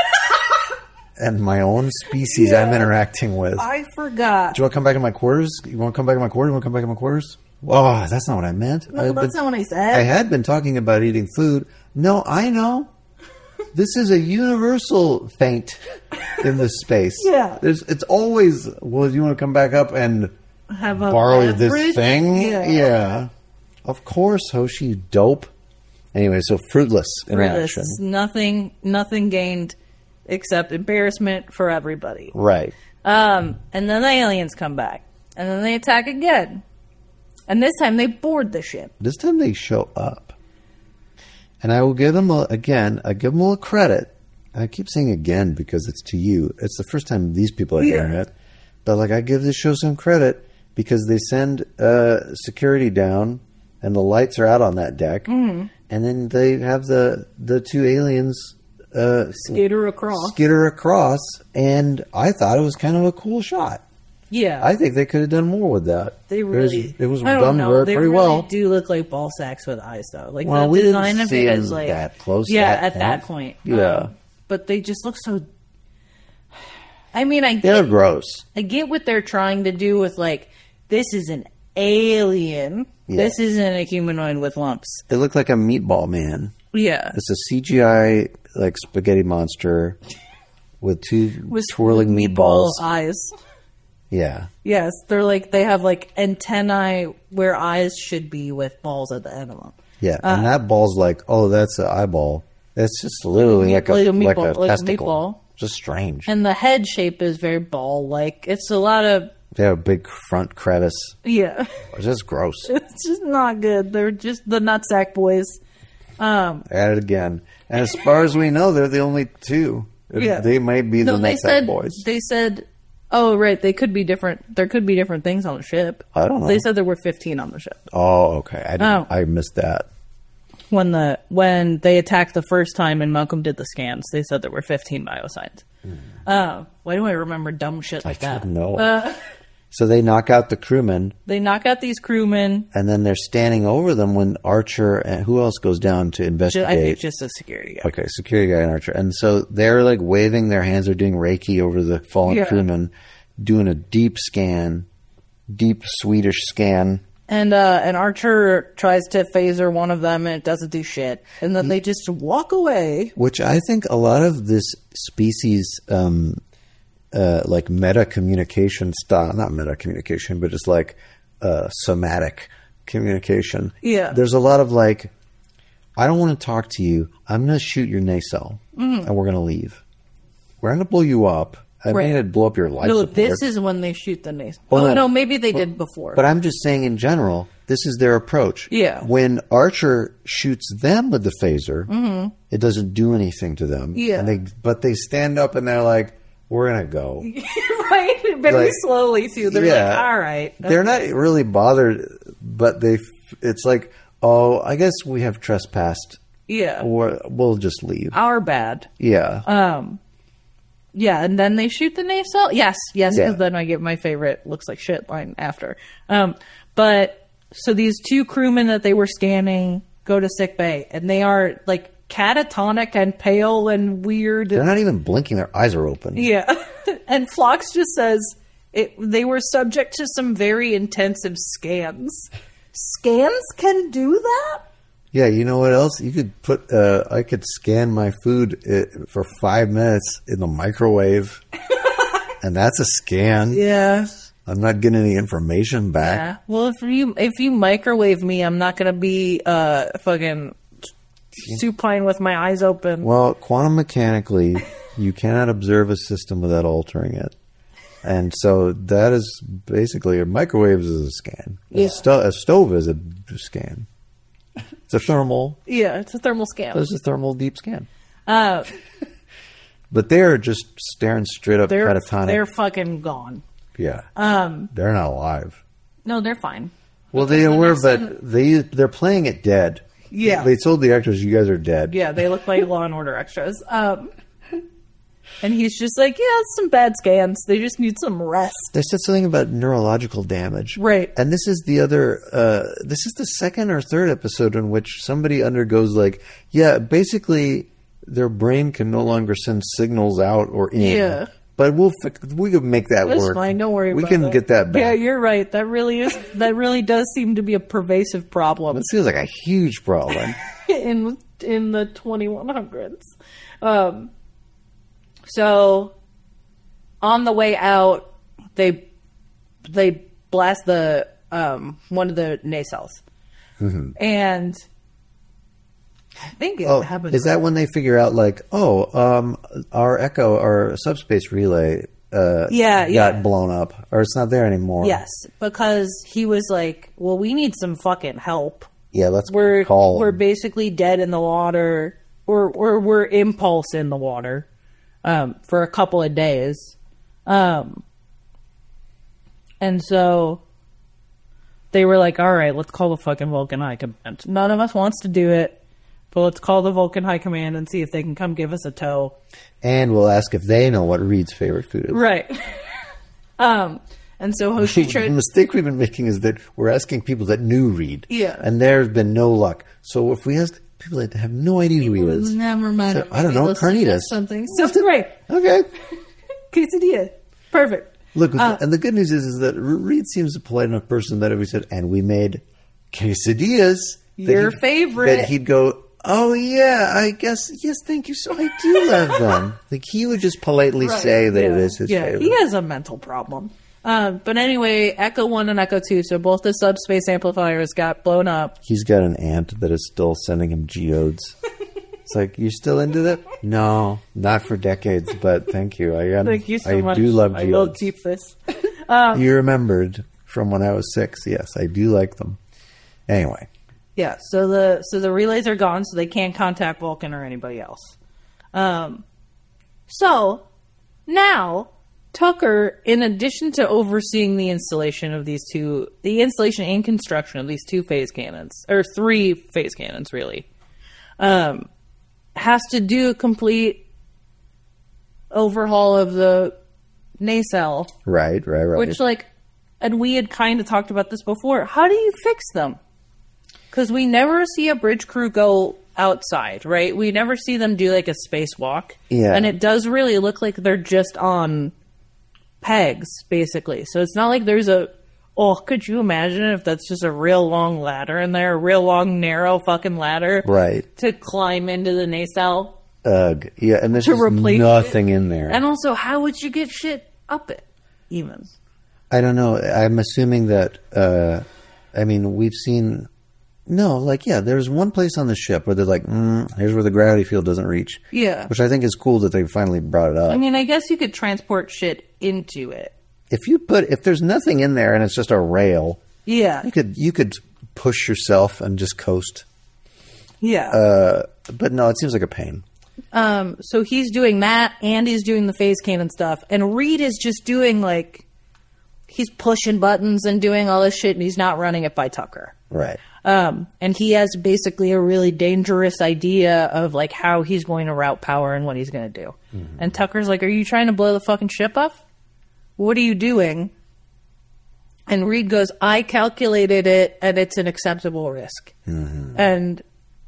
and my own species I'm interacting with. I forgot. Do you want to come back in my quarters? You want to come back in my quarters? You want to come back in my quarters? Oh, that's not what I meant. No, I've that's been- not what I said. I had been talking about eating food. No, I know. This is a universal feint in this space. Yeah. There's, it's always, well, do you want to come back up and Have a borrow this beverage? thing? Yeah. Yeah. Of course, Hoshi, dope. Anyway, so fruitless Fruitless. interaction. Nothing, nothing gained except embarrassment for everybody. Right. Um, and then the aliens come back, and then they attack again, and this time they board the ship. This time they show up. And I will give them, a, again, I give them a little credit. I keep saying again because it's to you. It's the first time these people are hearing Yeah. it. But, like, I give this show some credit because they send uh, security down and the lights are out on that deck. Mm-hmm. And then they have the, the two aliens uh, Skitter across. skitter across. And I thought it was kind of a cool shot. Yeah. I think they could have done more with that. They It was- really. It was, I don't done know. very, They pretty really well. do look like ball sacks with eyes, though. Like Well, the we didn't design of see it is them like that close Yeah, that at that point. point. Yeah. Um, but they just look so. I mean, I They're get, gross. I get what they're trying to do with like this is an alien. Yeah. This isn't a humanoid with lumps. It looked like a meatball man. Yeah. It's a C G I like spaghetti monster with two With twirling meatballs. eyes. Yeah, Yes, they're like they have like antennae where eyes should be with balls at the end of them. yeah. Uh, and that ball's like, oh, that's an eyeball. It's just literally like a, Like a like meatball- a like a testicle. meatball. Just strange. And the head shape is very ball like. It's a lot of They have a big front crevice. yeah. It's just gross. It's just not good. They're just the nutsack boys. Um, At it again. And as far as we know, they're the only two. Yeah. They might be the no, they next said boys. they said, oh right, they could be different. There could be different things on the ship. I don't know. They said there were fifteen on the ship Oh, okay. I, didn't, Oh. I missed that. when the when they attacked the first time and Malcolm did the scans. They said there were fifteen biosigns. Uh, why do I remember dumb shit like that? No. Uh, So they knock out the crewmen, they knock out these crewmen. and then they're standing over them when Archer and who else goes down to Ju- investigate? I think just a security guy. Okay, security guy and Archer. And so they're like waving their hands, they're doing Reiki over the fallen Yeah. crewmen, doing a deep scan, deep Swedish scan. And uh, an Archer tries to phaser one of them, and it doesn't do shit. And then they just walk away. Which I think a lot of this species, um, uh, like meta communication style, not meta communication, but just like uh, somatic communication. Yeah. There's a lot of like, I don't want to talk to you. I'm going to shoot your nacelle, Mm-hmm. and we're going to leave. We're going to blow you up. I Right. mean, blow up your life No, support. this is when they shoot the nace. Well, oh, no. no, maybe they did before. But I'm just saying in general, this is their approach. Yeah. When Archer shoots them with the phaser, it doesn't do anything to them. Mm-hmm. Yeah. And they, but they stand up and they're like, we're going to go. right? Very Like- slowly, too. They're Yeah. like, all right. They're not really bothered, but they, it's like, oh, I guess we have trespassed. Yeah. Or we'll just leave. Our bad. Yeah. Um, yeah, and then they shoot the nacelle. Yes, yes, because Yeah. then I get my favorite looks like shit line after. Um, but so these two crewmen that they were scanning go to sick bay, and they are like catatonic and pale and weird. They're not even blinking. Their eyes are open. Yeah, and Phlox just says it. They were subject to some very intensive scans. Scans can do that. Yeah, you know what else? You could put, uh, I could scan my food uh, for five minutes in the microwave, and that's a scan. Yeah. I'm not getting any information back. Yeah. Well, if you if you microwave me, I'm not gonna be uh fucking supine with my eyes open. Well, quantum mechanically, you cannot observe a system without altering it. And so that is basically, a microwave is a scan. Yeah. A, sto- a stove is a scan. It's a thermal, Yeah, it's a thermal scan. it's a thermal deep scan. Uh, But they're just staring straight up they're catatonic. they're fucking gone. yeah. Um, They're not alive. no, they're fine. Well, they the were, next but one- they they're playing it dead. Yeah. They told the actors, "You guys are dead." Yeah, they look like Law and Order extras. Um, and he's just like, yeah, it's some bad scans. They just need some rest. They said something about neurological damage, Right. And this is the other. Uh, this is the second or third episode in which somebody undergoes like, yeah, basically their brain can no longer send signals out or in. Yeah. But we'll fi- we could make that That's work. fine. Don't worry We about can it. get that back. Yeah, you're right. That really is. That really does seem to be a pervasive problem. It feels like a huge problem. in in the twenty-one hundreds. Um, so on the way out, they they blast the um, one of the nacelles, and I think it Oh, happened. is that when they figure out like, oh, um, our Echo, our subspace relay, uh, Yeah, got yeah. blown up, or it's not there anymore? Yes, because he was like, "Well, we need some fucking help." Yeah, let's we're call. we're basically dead in the water, or or we're impulse in the water, um, for a couple of days, um, and so they were like, "All right, let's call the fucking Vulcan High Command." None of us wants to do it, but let's call the Vulcan High Command and see if they can come give us a tow. And we'll ask if they know what Reed's favorite food is. Right. um. And so Hoshi The tried. mistake we've been making is that we're asking people that knew Reed. Yeah. And there's been no luck. So if we ask people that have no idea who he is. Never mind. So, I don't know, carnitas. Something. So great. Okay. Quesadilla. Perfect. Look, Uh, and the good news is, is that Reed seems a polite enough person that if we said, and we made quesadillas. that Your he'd- favorite. That he'd go, oh, yeah, I guess, yes, thank you. So I do love them. Like, he would just politely Right, say that yeah, it is his yeah, favorite. he has a mental problem. Um, but anyway, Echo one and Echo two, so both the subspace amplifiers got blown up. He's got an aunt that is still sending him geodes. It's like, you still into that? No, not for decades, but thank you. I am, Thank you so I much. do love I will geodes. keep this. You remembered from when I was six. Yes, I do like them. Anyway, Yeah, so the so the relays are gone, so they can't contact Vulcan or anybody else. Um, so now Tucker, in addition to overseeing the installation of these two, the installation and construction of these two phase cannons, or three phase cannons, really, um, has to do a complete overhaul of the nacelle, right, right, right. which, like, and we had kind of talked about this before. How do you fix them? Because we never see a bridge crew go outside, right? We never see them do, like, a spacewalk. Yeah. And it does really look like they're just on pegs, basically. So it's not like there's a... Oh, could you imagine if that's just a real long ladder in there? A real long, narrow fucking ladder? Right. To climb into the nacelle? Ugh. Yeah, and there's To just replace nothing in there. And also, how would you get shit up it, even? I don't know. I'm assuming that, uh, I mean, we've seen... No, like, yeah, there's one place on the ship where they're like, mm, here's where the gravity field doesn't reach. Yeah. Which I think is cool that they finally brought it up. I mean, I guess you could transport shit into it. If you put, if there's nothing in there and it's just a rail, Yeah. you could, you could push yourself and just coast. Yeah. Uh, but no, it seems like a pain. Um, so he's doing that, and he's doing the phase cannon stuff, and Reed is just doing, like, he's pushing buttons and doing all this shit, and he's not running it by Tucker. Right. Um, and he has basically a really dangerous idea of, like, how he's going to route power and what he's going to do. Mm-hmm. And Tucker's like, are you trying to blow the fucking ship up? What are you doing? And Reed goes, I calculated it, and it's an acceptable risk. Mm-hmm. And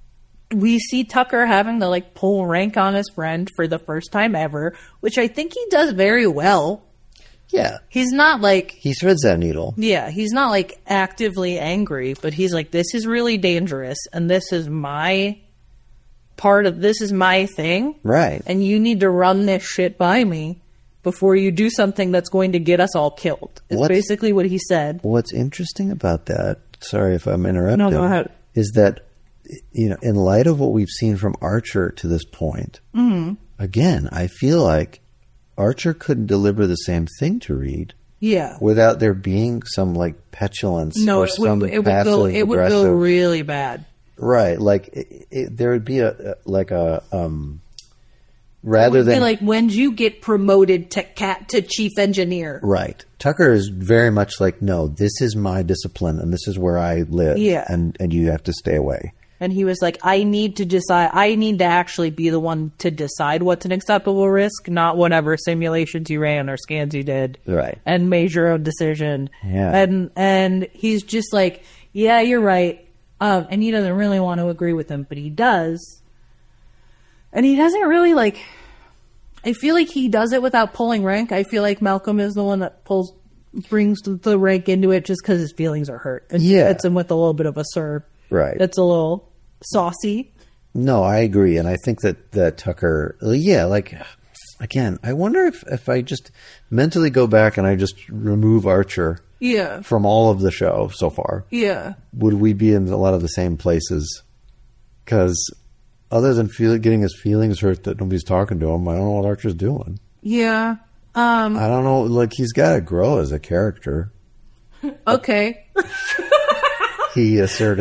we see Tucker having to, like, pull rank on his friend for the first time ever, which I think he does very well. Yeah. He's not, like... He threads that needle. Yeah, he's not, like, actively angry, but he's like, this is really dangerous, and this is my part of... This is my thing. Right. And you need to run this shit by me before you do something that's going to get us all killed. It's What's, basically what he said. What's interesting about that, sorry if I'm interrupting, No, go ahead. is that, you know, in light of what we've seen from Archer to this point, mm-hmm. again, I feel like Archer couldn't deliver the same thing to Reed. Yeah. Without there being some, like, petulance No, or it some would, it would passive go. It would go aggressive- really bad. Right, like it, it, there would be a like a um, rather It would than be like, when you get promoted to cat to chief engineer. right. Tucker is very much like, no, this is my discipline and this is where I live. Yeah. and and you have to stay away. And he was like, I need to decide. I need to actually be the one to decide what's an acceptable risk, not whatever simulations you ran or scans you did. Right. And make your own decision. Yeah. And and he's just like, yeah, you're right. Um, and he doesn't really want to agree with him, but he does. And he doesn't really, like... I feel like he does it without pulling rank. I feel like Malcolm is the one that pulls, brings the rank into it just because his feelings are hurt. And Yeah. hits him with a little bit of a sir. Right. That's a little saucy. No, I agree, and I think that that Tucker, yeah, like again, I wonder if if I just mentally go back and I just remove Archer Yeah. from all of the show so far, Yeah. would we be in a lot of the same places? Because other than feel, getting his feelings hurt that nobody's talking to him, I don't know what Archer's doing. Yeah. Um, I don't know. Like, he's got to grow as a character, okay. he asserted.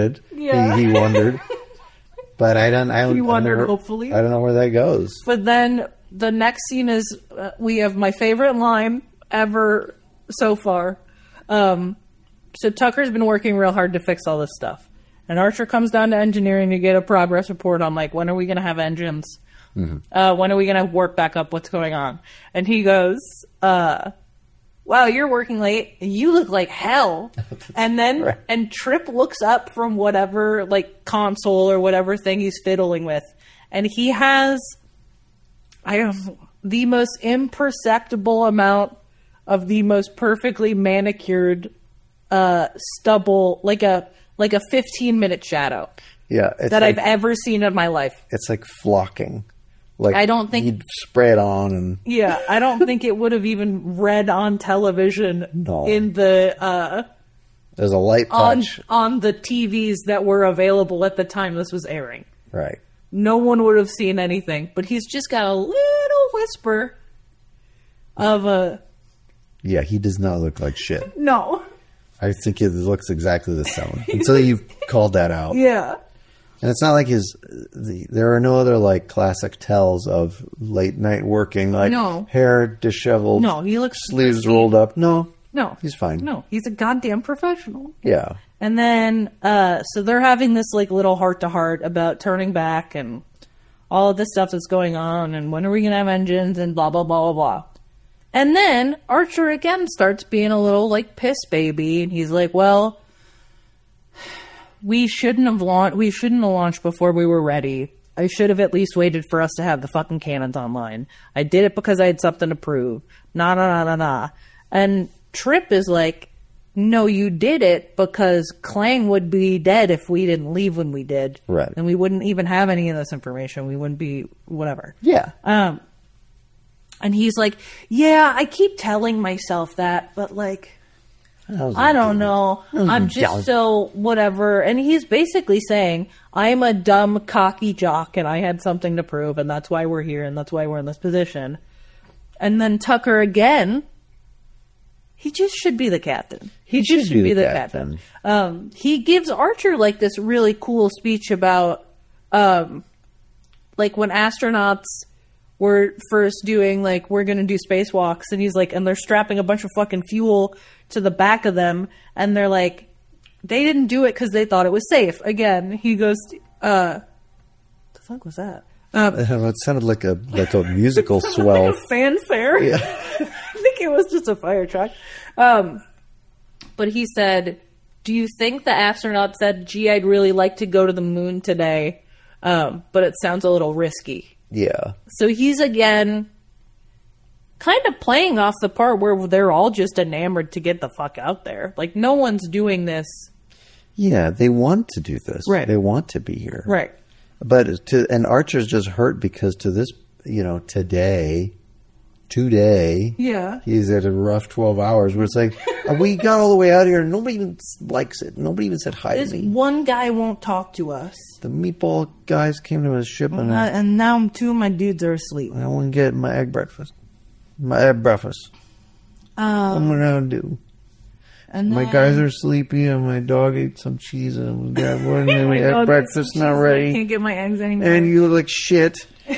Yeah. He, he wondered. But I don't. I, He wondered, I never, hopefully. I don't know where that goes. But then the next scene is uh, we have my favorite line ever so far. Um, so Tucker's been working real hard to fix all this stuff. And Archer comes down to engineering to get a progress report on, like, when are we going to have engines? Mm-hmm. Uh, when are we going to warp back up? What's going on? And he goes, uh, wow, you're working late. You look like hell. And then, right. and Trip looks up from whatever, like, console or whatever thing he's fiddling with. And he has, I have the most imperceptible amount of the most perfectly manicured uh, stubble, like a like a fifteen minute shadow. Yeah, that like, I've ever seen in my life. It's like flocking. Like I don't think you'd spray it on and yeah, I don't think it would have even read on television no. in the uh, there's a light touch on on the T Vs that were available at the time this was airing. Right. No one would have seen anything, but he's just got a little whisper of a. Yeah, he does not look like shit. No. I think it looks exactly the same until you've called that out. Yeah. And it's not like his. The, there are no other like classic tells of late night working, like no. hair disheveled. No, he looks sleeves risky. rolled up. No, no, he's fine. No, he's a goddamn professional. Yeah. And then, uh, so they're having this like little heart to heart about turning back and all of this stuff that's going on, and when are we gonna have engines and blah blah blah blah blah. And then Archer again starts being a little like piss baby, and he's like, "Well, we shouldn't have launched. We shouldn't have launched before we were ready. I should have at least waited for us to have the fucking cannons online. I did it because I had something to prove. Nah, nah, nah, nah, nah." And Trip is like, "No, you did it because Klang would be dead if we didn't leave when we did. Right. And we wouldn't even have any of this information. We wouldn't be whatever." Yeah. Um. And he's like, "Yeah, I keep telling myself that, but like, I don't know. I'm just so whatever." And he's basically saying, "I'm a dumb, cocky jock, and I had something to prove, and that's why we're here, and that's why we're in this position." And then Tucker again, he just should be the captain. He, he just should, should be, be the, the captain. captain. Um, he gives Archer like this really cool speech about, um, like when astronauts were first doing like we're gonna do spacewalks, and he's like, and they're strapping a bunch of fucking fuel to the back of them, and they're like, they didn't do it because they thought it was safe. Again, he goes, uh, "What the fuck was that?" Um, it sounded like a like a musical swell, like a fanfare. Yeah. I think it was just a fire truck. Um, but he said, "Do you think the astronaut said, 'Gee, I'd really like to go to the moon today, um, but it sounds a little risky'?" Yeah. So he's again kind of playing off the part where they're all just enamored to get the fuck out there. Like, no one's doing this. Yeah, they want to do this. Right. They want to be here. Right. But to and Archer's just hurt because to this, you know, today, today, yeah, he's at a rough twelve hours where it's like, we got all the way out here and nobody even likes it. Nobody even said hi this to me. One guy won't talk to us. The meatball guys came to his ship and, uh, and now two of my dudes are asleep. I want to get my egg breakfast. My egg breakfast. Um, what am I going to do? And my then, guys are sleepy and my dog ate some cheese and got one my egg breakfast not ready. I can't get my eggs anymore. And you look like shit.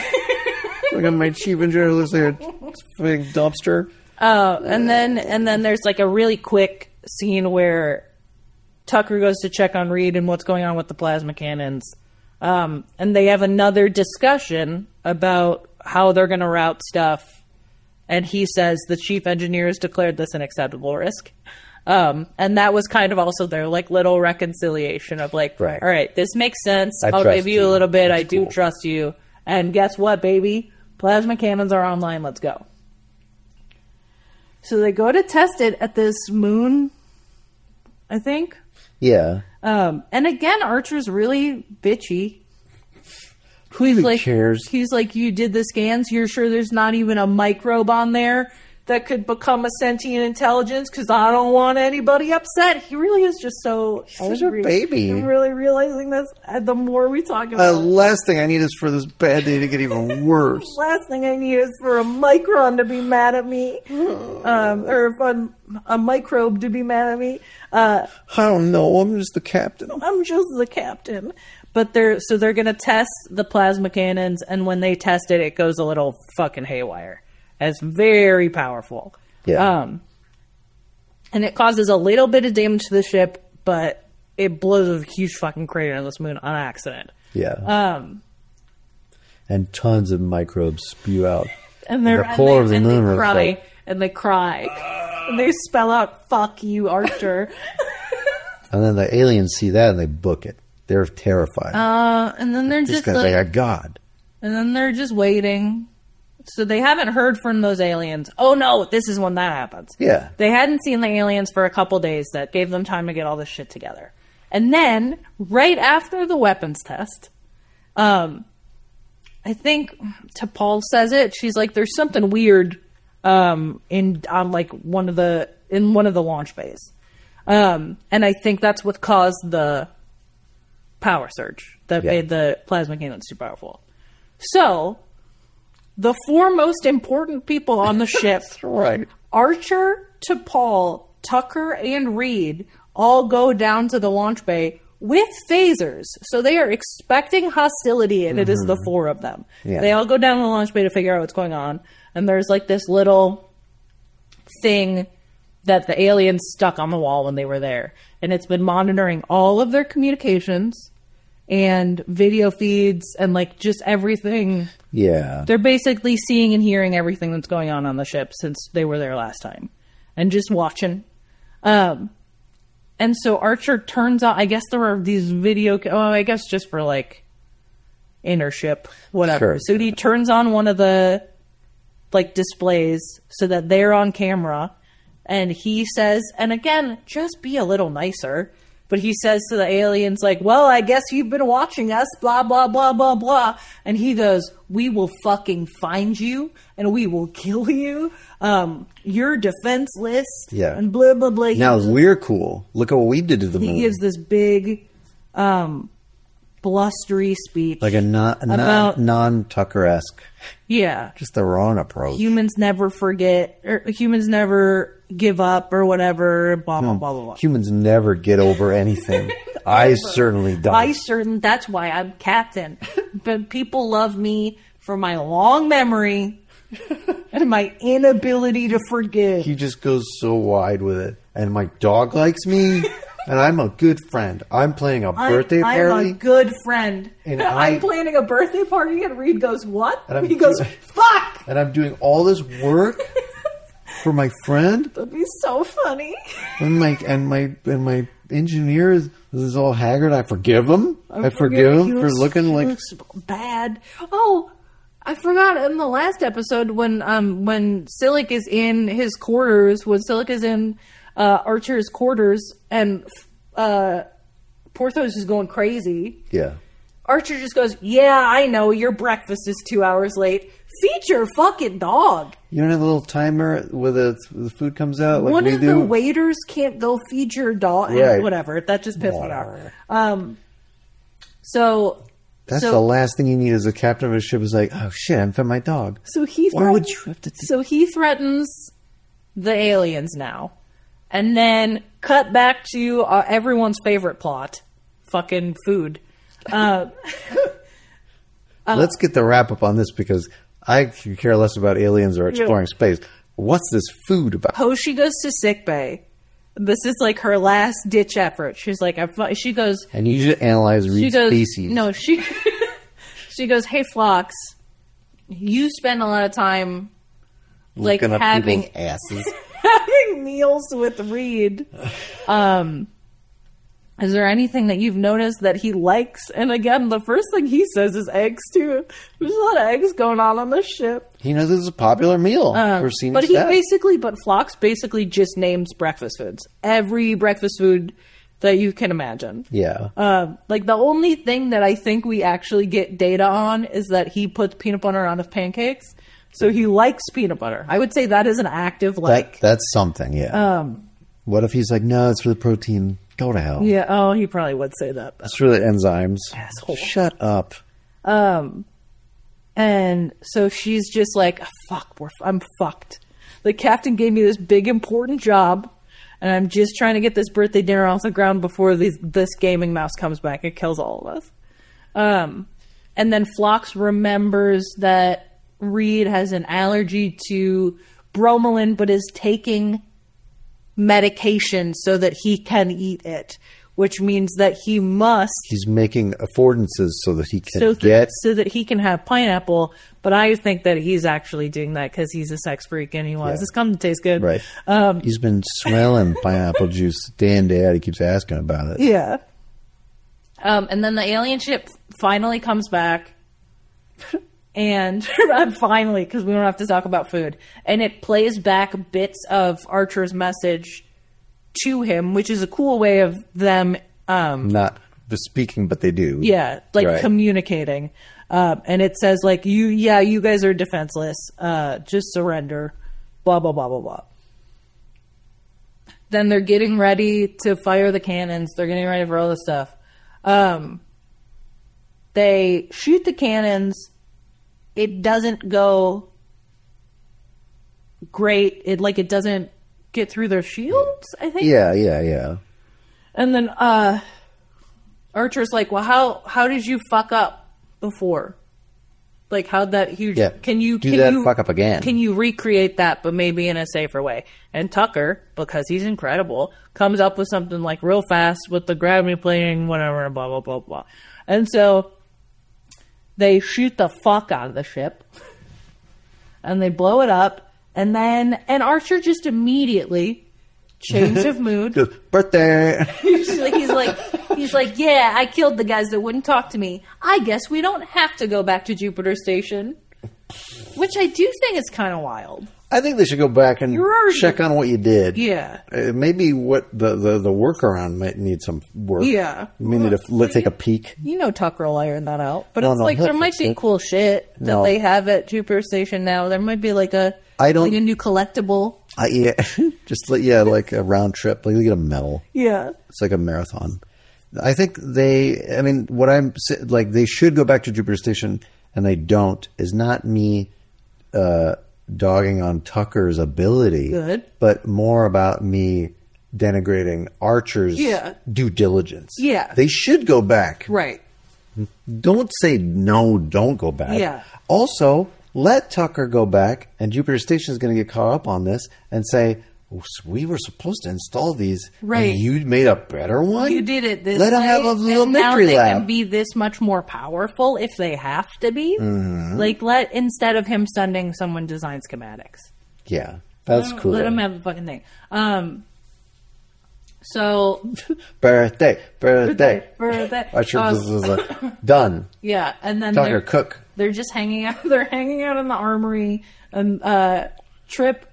I got my cheap engineer looks like a big dumpster. Uh, and then and then there's like a really quick scene where Tucker goes to check on Reed and what's going on with the plasma cannons. Um, and they have another discussion about how they're going to route stuff. And he says the chief engineer has declared this an acceptable risk. Um, and that was kind of also their like little reconciliation of like, right. all right, this makes sense. I I'll give you, you a little bit. That's I do cool. trust you. And guess what, baby? Plasma cannons are online. Let's go. So they go to test it at this moon, I think. Yeah. Um, and again, Archer's really bitchy. Who even like, cares? He's like, you did the scans. You're sure there's not even a microbe on there? that could become a sentient intelligence because I don't want anybody upset. He really is just so He's a angry. baby. I'm really realizing this and the more we talk The about it. last thing I need is for this bad day to get even worse. Last thing I need is for a micron to be mad at me. Um, or if I'm a microbe to be mad at me. Uh, I don't know. I'm just the captain. I'm just the captain. But they're so they're gonna test the plasma cannons, and when they test it, it goes a little fucking haywire. It's very powerful. Yeah. Um, and it causes a little bit of damage to the ship, but it blows a huge fucking crater in this moon on accident. Yeah. Um, and tons of microbes spew out. and they're The core and of they, the and moon they cry reflect. and they cry and they spell out "fuck you, Archer." And then the aliens see that and they book it. They're terrified. uh, and then they're this just guy's like, like a god. and then they're just waiting. So they haven't heard from those aliens. Oh no, this is when that happens. Yeah. They hadn't seen the aliens for a couple days. That gave them time to get all this shit together. And then, right after the weapons test, um, I think T'Pol says it. She's like, "There's something weird um, in on like one of the in one of the launch bays," um, and I think that's what caused the power surge that Yeah. made the plasma cannons too powerful. So, the four most important people on the ship, Right. Archer, T'Pol, Tucker, and Reed, all go down to the launch bay with phasers. So they are expecting hostility, and it is the four of them. Yeah. They all go down to the launch bay to figure out what's going on. And there's like this little thing that the aliens stuck on the wall when they were there. And it's been monitoring all of their communications and video feeds and like just everything. Yeah. They're basically seeing and hearing everything that's going on on the ship since they were there last time, and just watching. Um, and so Archer turns on. I guess there are these video. Oh, I guess just for like intership, whatever. Sure. So he turns on one of the like displays so that they're on camera, and he says, and again, just be a little nicer. But he says to the aliens, like, well, I guess you've been watching us, blah, blah, blah, blah, blah. And he goes, we will fucking find you, and we will kill you. Um, you're defenseless. Yeah. And blah, blah, blah. He Now gives- we're cool. Look at what we did to the he moon. gives this big, um, blustery speech. like a non, About- non Tucker-esque. yeah. Just the wrong approach. Humans never forget, or humans never give up, or whatever, blah, blah, blah, blah, blah. Humans never get over anything. I certainly don't. I certain that's why I'm captain. But people love me for my long memory and my inability to forgive. He just goes so wide with it. And my dog likes me. And I'm a good friend. I'm planning a birthday I'm, party. I'm a good friend. And I'm I- planning a birthday party, and Reed goes, "What?" And I'm he goes, doing- "Fuck." and I'm doing all this work for my friend. That'd be so funny. And my and my and my engineer is, is all haggard. I forgive him. I, forgive He him for looks- looking he like looks bad. Oh, I forgot in the last episode when um when Silic is in his quarters, when Silic is in uh, Archer's quarters, and uh, Porthos is going crazy. yeah. Archer just goes, "Yeah, I know your breakfast is two hours late. Feed your fucking dog." You don't have a little timer where the, the food comes out like One we of do. the waiters can't go feed your dog. Right. Whatever. That just pissed me Whatever. off. Um, so That's so, the last thing you need as a captain of a ship is like, oh shit, I'm fed my dog. So he Why would threatens- you have to do- So he threatens the aliens now, and then cut back to uh, everyone's favorite plot: fucking food. Uh, Let's get the wrap up on this because I could care less about aliens or exploring space. What's this food about? Hoshi goes to sickbay. This is like her last ditch effort. She's like, I, fu- she goes, And you should analyze she Reed's goes, species. no, she, she goes, hey, Phlox, you spend a lot of time like Looking up having people's asses. having meals with Reed. Um, is there anything that you've noticed that he likes? And again, the first thing he says is eggs too. There's a lot of eggs going on on this ship. He knows it's a popular meal Um, for senior but he staff. basically, but Phlox basically just names breakfast foods. Every breakfast food that you can imagine. yeah. Um, like the only thing that I think we actually get data on is that he puts peanut butter on his pancakes. So he likes peanut butter. I would say that is an active like. That, that's something, yeah. Um, what if he's like, no, it's for the protein. Go to hell. yeah, oh, he probably would say that. It's for the enzymes. Asshole. Shut up. Um, and so she's just like, fuck, we're, I'm fucked. The captain gave me this big important job, and I'm just trying to get this birthday dinner off the ground before these, this gaming mouse comes back and kills all of us. Um, and then Phlox remembers that Reed has an allergy to bromelain, but is taking medication so that he can eat it, which means that he must. He's making affordances so that he can so th- get. so that he can have pineapple. But I think that he's actually doing that because he's a sex freak and he wants Yeah. this come to taste good. Right. Um, He's been swelling pineapple juice day in, day out. He keeps asking about it. Yeah. Um, and then the alien ship finally comes back. And finally, because we don't have to talk about food. And it plays back bits of Archer's message to him, which is a cool way of them, um, Not the speaking, but they do. yeah, like Right. communicating. Um, and it says, like, you, yeah, you guys are defenseless. Uh, just surrender. Blah, blah, blah, blah, blah. Then they're getting ready to fire the cannons. They're getting ready for all this stuff. Um, they shoot the cannons. It doesn't go great. It like it doesn't get through their shields, I think. Yeah, yeah, yeah. And then uh, Archer's like, "Well, how how did you fuck up before? Like, how'd that huge? Yeah. Can you Do can that you, fuck up again. Can you recreate that, but maybe in a safer way?" And Tucker, because he's incredible, comes up with something like real fast with the gravity plating, whatever, blah blah blah blah. And so they shoot the fuck out of the ship, and they blow it up, and then and Archer just immediately change of mood. Just, birthday. he's like, he's like, he's like, yeah, I killed the guys that wouldn't talk to me. I guess we don't have to go back to Jupiter Station, which I do think is kind of wild. I think they should go back and You're already- check on what you did. Yeah, Uh, maybe what the, the, the workaround might need some work. yeah. You may need to let, take a peek. You know, Tucker will iron that out, but No, it's no, like he'll there might fix be it. cool shit that No. they have at Jupiter Station now. There might be like a I don't- like a new collectible. I, yeah, just like, yeah, like a round trip. Like you get a medal. Yeah, It's like a marathon. I think they, I mean, what I'm sa- like, they should go back to Jupiter Station, and they don't. Is not me uh, dogging on Tucker's ability, Good. but more about me denigrating Archer's Yeah. due diligence. Yeah. They should go back. right. Don't say no. Don't go back. Yeah. Also, let Tucker go back, and Jupiter Station is going to get caught up on this and say, "We were supposed to install these, Right. and you made a better one. You did it this Let way, them have a little and now victory they lap." can be this much more powerful if they have to be. Mm-hmm. Like, let instead of him sending someone design schematics, Yeah, that's cool. let him have the fucking thing. Um, so birthday, birthday. birthday. Archer, Uh, this is a, done. yeah, and then Tucker, they're, cook. they're just hanging out. They're hanging out in the armory, and uh, Trip.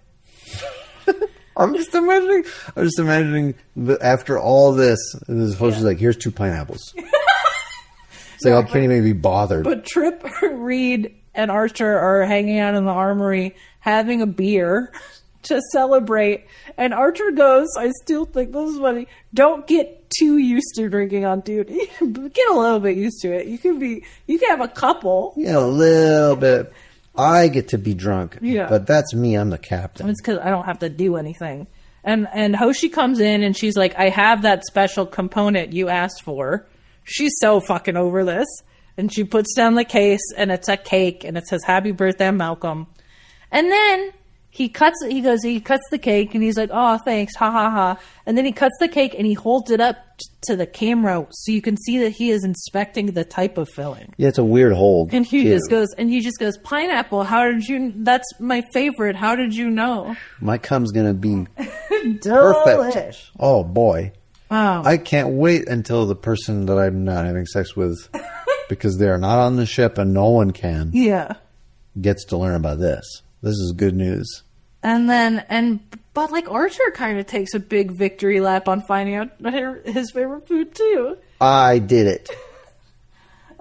I'm just imagining. I'm just imagining the, after all this, the host is like, "Here's two pineapples." It's like, I can't even be bothered. But Trip, Reed, and Archer are hanging out in the armory having a beer to celebrate. And Archer goes, I still think this is funny, don't get too used to drinking on duty. Get a little bit used to it. You can be, you can have a couple. Yeah, a little bit. I get to be drunk. Yeah. But that's me. I'm the captain. It's because I don't have to do anything. And and Hoshi comes in and she's like, I have that special component you asked for. She's so fucking over this. And she puts down the case and it's a cake and it says, Happy Birthday, Malcolm. And then he cuts he goes, he cuts the cake and he's like, oh, thanks, ha ha ha. And then he cuts the cake and he holds it up t- to the camera so you can see that he is inspecting the type of filling. Yeah, it's a weird hold. And he too. just goes, and he just goes, pineapple, how did you, that's my favorite, how did you know? My cum's going to be Delish. perfect. Oh, boy. Wow. I can't wait until the person that I'm not having sex with, because they're not on the ship and no one can, Yeah. gets to learn about this. This is good news. And then, and, but like Archer kind of takes a big victory lap on finding out her- his favorite food too. I did it.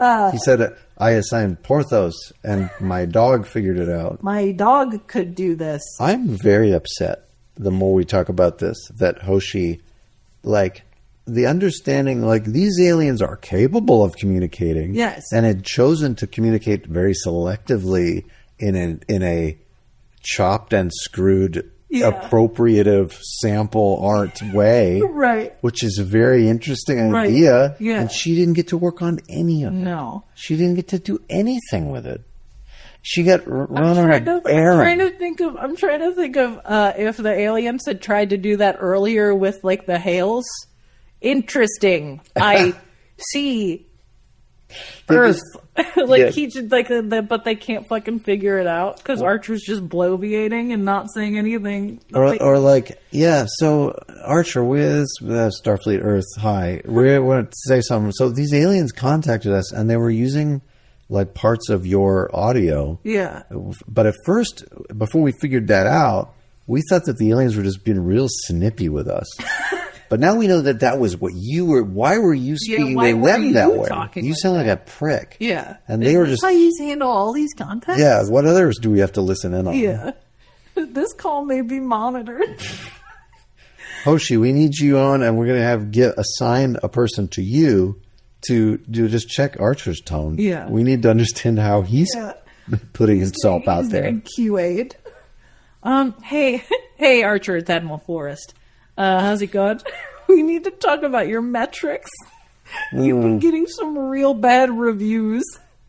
Uh, he said, I assigned Porthos, and my dog figured it out. My dog could do this. I'm very upset, the more we talk about this, that Hoshi, like, the understanding, like, these aliens are capable of communicating. Yes. And had chosen to communicate very selectively in a, in a chopped and screwed, Yeah. appropriative sample art way. Right. Which is a very interesting Right. idea. Yeah. And she didn't get to work on any of it. No. She didn't get to do anything with it. She got r- run on trying an to, I'm trying errand. to think of. I'm trying to think of uh, if the aliens had tried to do that earlier with like the hails. Interesting. I see. Earth, like Yeah. he just like, the, the, but they can't fucking figure it out because Archer's just bloviating and not saying anything. Or, Like, or like, yeah, so Archer, with uh, Starfleet Earth, hi. We want to say something. So these aliens contacted us and they were using like parts of your audio. yeah, But at first, before we figured that out, we thought that the aliens were just being real snippy with us. But now we know that that was what you were. Why were you speaking why to were them you that way? talking You like sound like a prick. yeah. And they Is were this just- how you handle all these contacts. Yeah, what others do we have to listen in on? yeah. This call may be monitored. Hoshi, we need you on, and we're going to have get assign a person to you to do just check Archer's tone. Yeah. we need to understand how he's Yeah. putting himself out He's there. getting Q A'd. Um, hey, hey, Archer, it's Admiral Forrest. Uh, how's it going? We need to talk about your metrics. You've Mm. been getting some real bad reviews.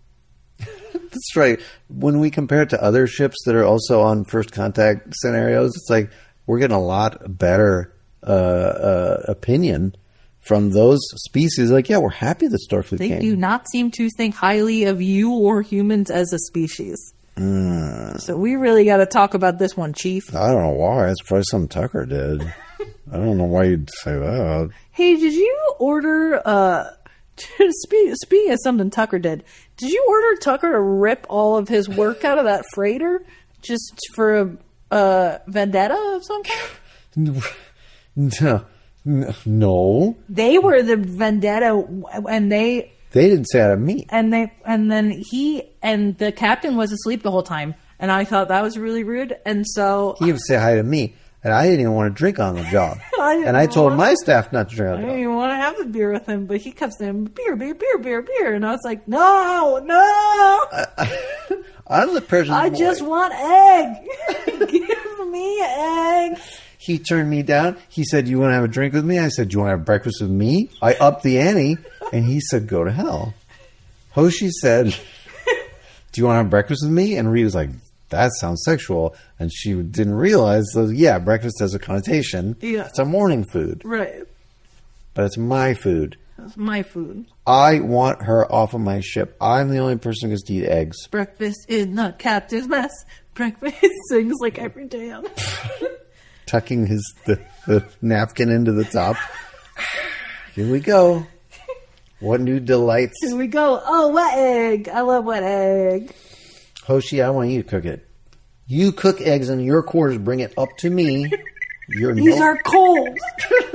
That's right. When we compare it to other ships that are also on first contact scenarios, it's like we're getting a lot better uh, uh, opinion from those species. Like, yeah, we're happy that Starfleet They came. do not seem to think highly of you or humans as a species. Mm. So we really got to talk about this one, Chief. I don't know why. It's probably something Tucker did. I don't know why you'd say that. Hey, did you order, uh, spe- speaking of something Tucker did, did you order Tucker to rip all of his work out of that freighter just for a uh, vendetta of some kind? No. No. They were the vendetta, and they, They didn't say that to me. and they, and then he, and the captain was asleep the whole time, and I thought that was really rude, and so He would say hi to me, and I didn't even want to drink on the job. I didn't and I told want- my staff not to drink on I the didn't job. even want to have the beer with him, but he kept saying, beer, beer, beer, beer, beer, and I was like, no, no! I'm the president. I just want egg. Give me egg. He turned me down. He said, "You want to have a drink with me?" I said, "Do you want to have breakfast with me?" I upped the ante, and he said, "Go to hell." Hoshi said, "Do you want to have breakfast with me?" And Rita was like, "That sounds sexual," and she didn't realize that. Yeah, breakfast has a connotation. Yeah. It's a morning food, Right. but it's my food. That's my food. I want her off of my ship. I'm the only person who gets to eat eggs. Breakfast in the captain's mess. Breakfast sings like every day. Tucking his the, the napkin into the top. Here we go. What new delights. Here we go. Oh, wet egg. I love wet egg. Hoshi, I want you to cook it. You cook eggs in your quarters, bring it up to me. You're These no- are cold.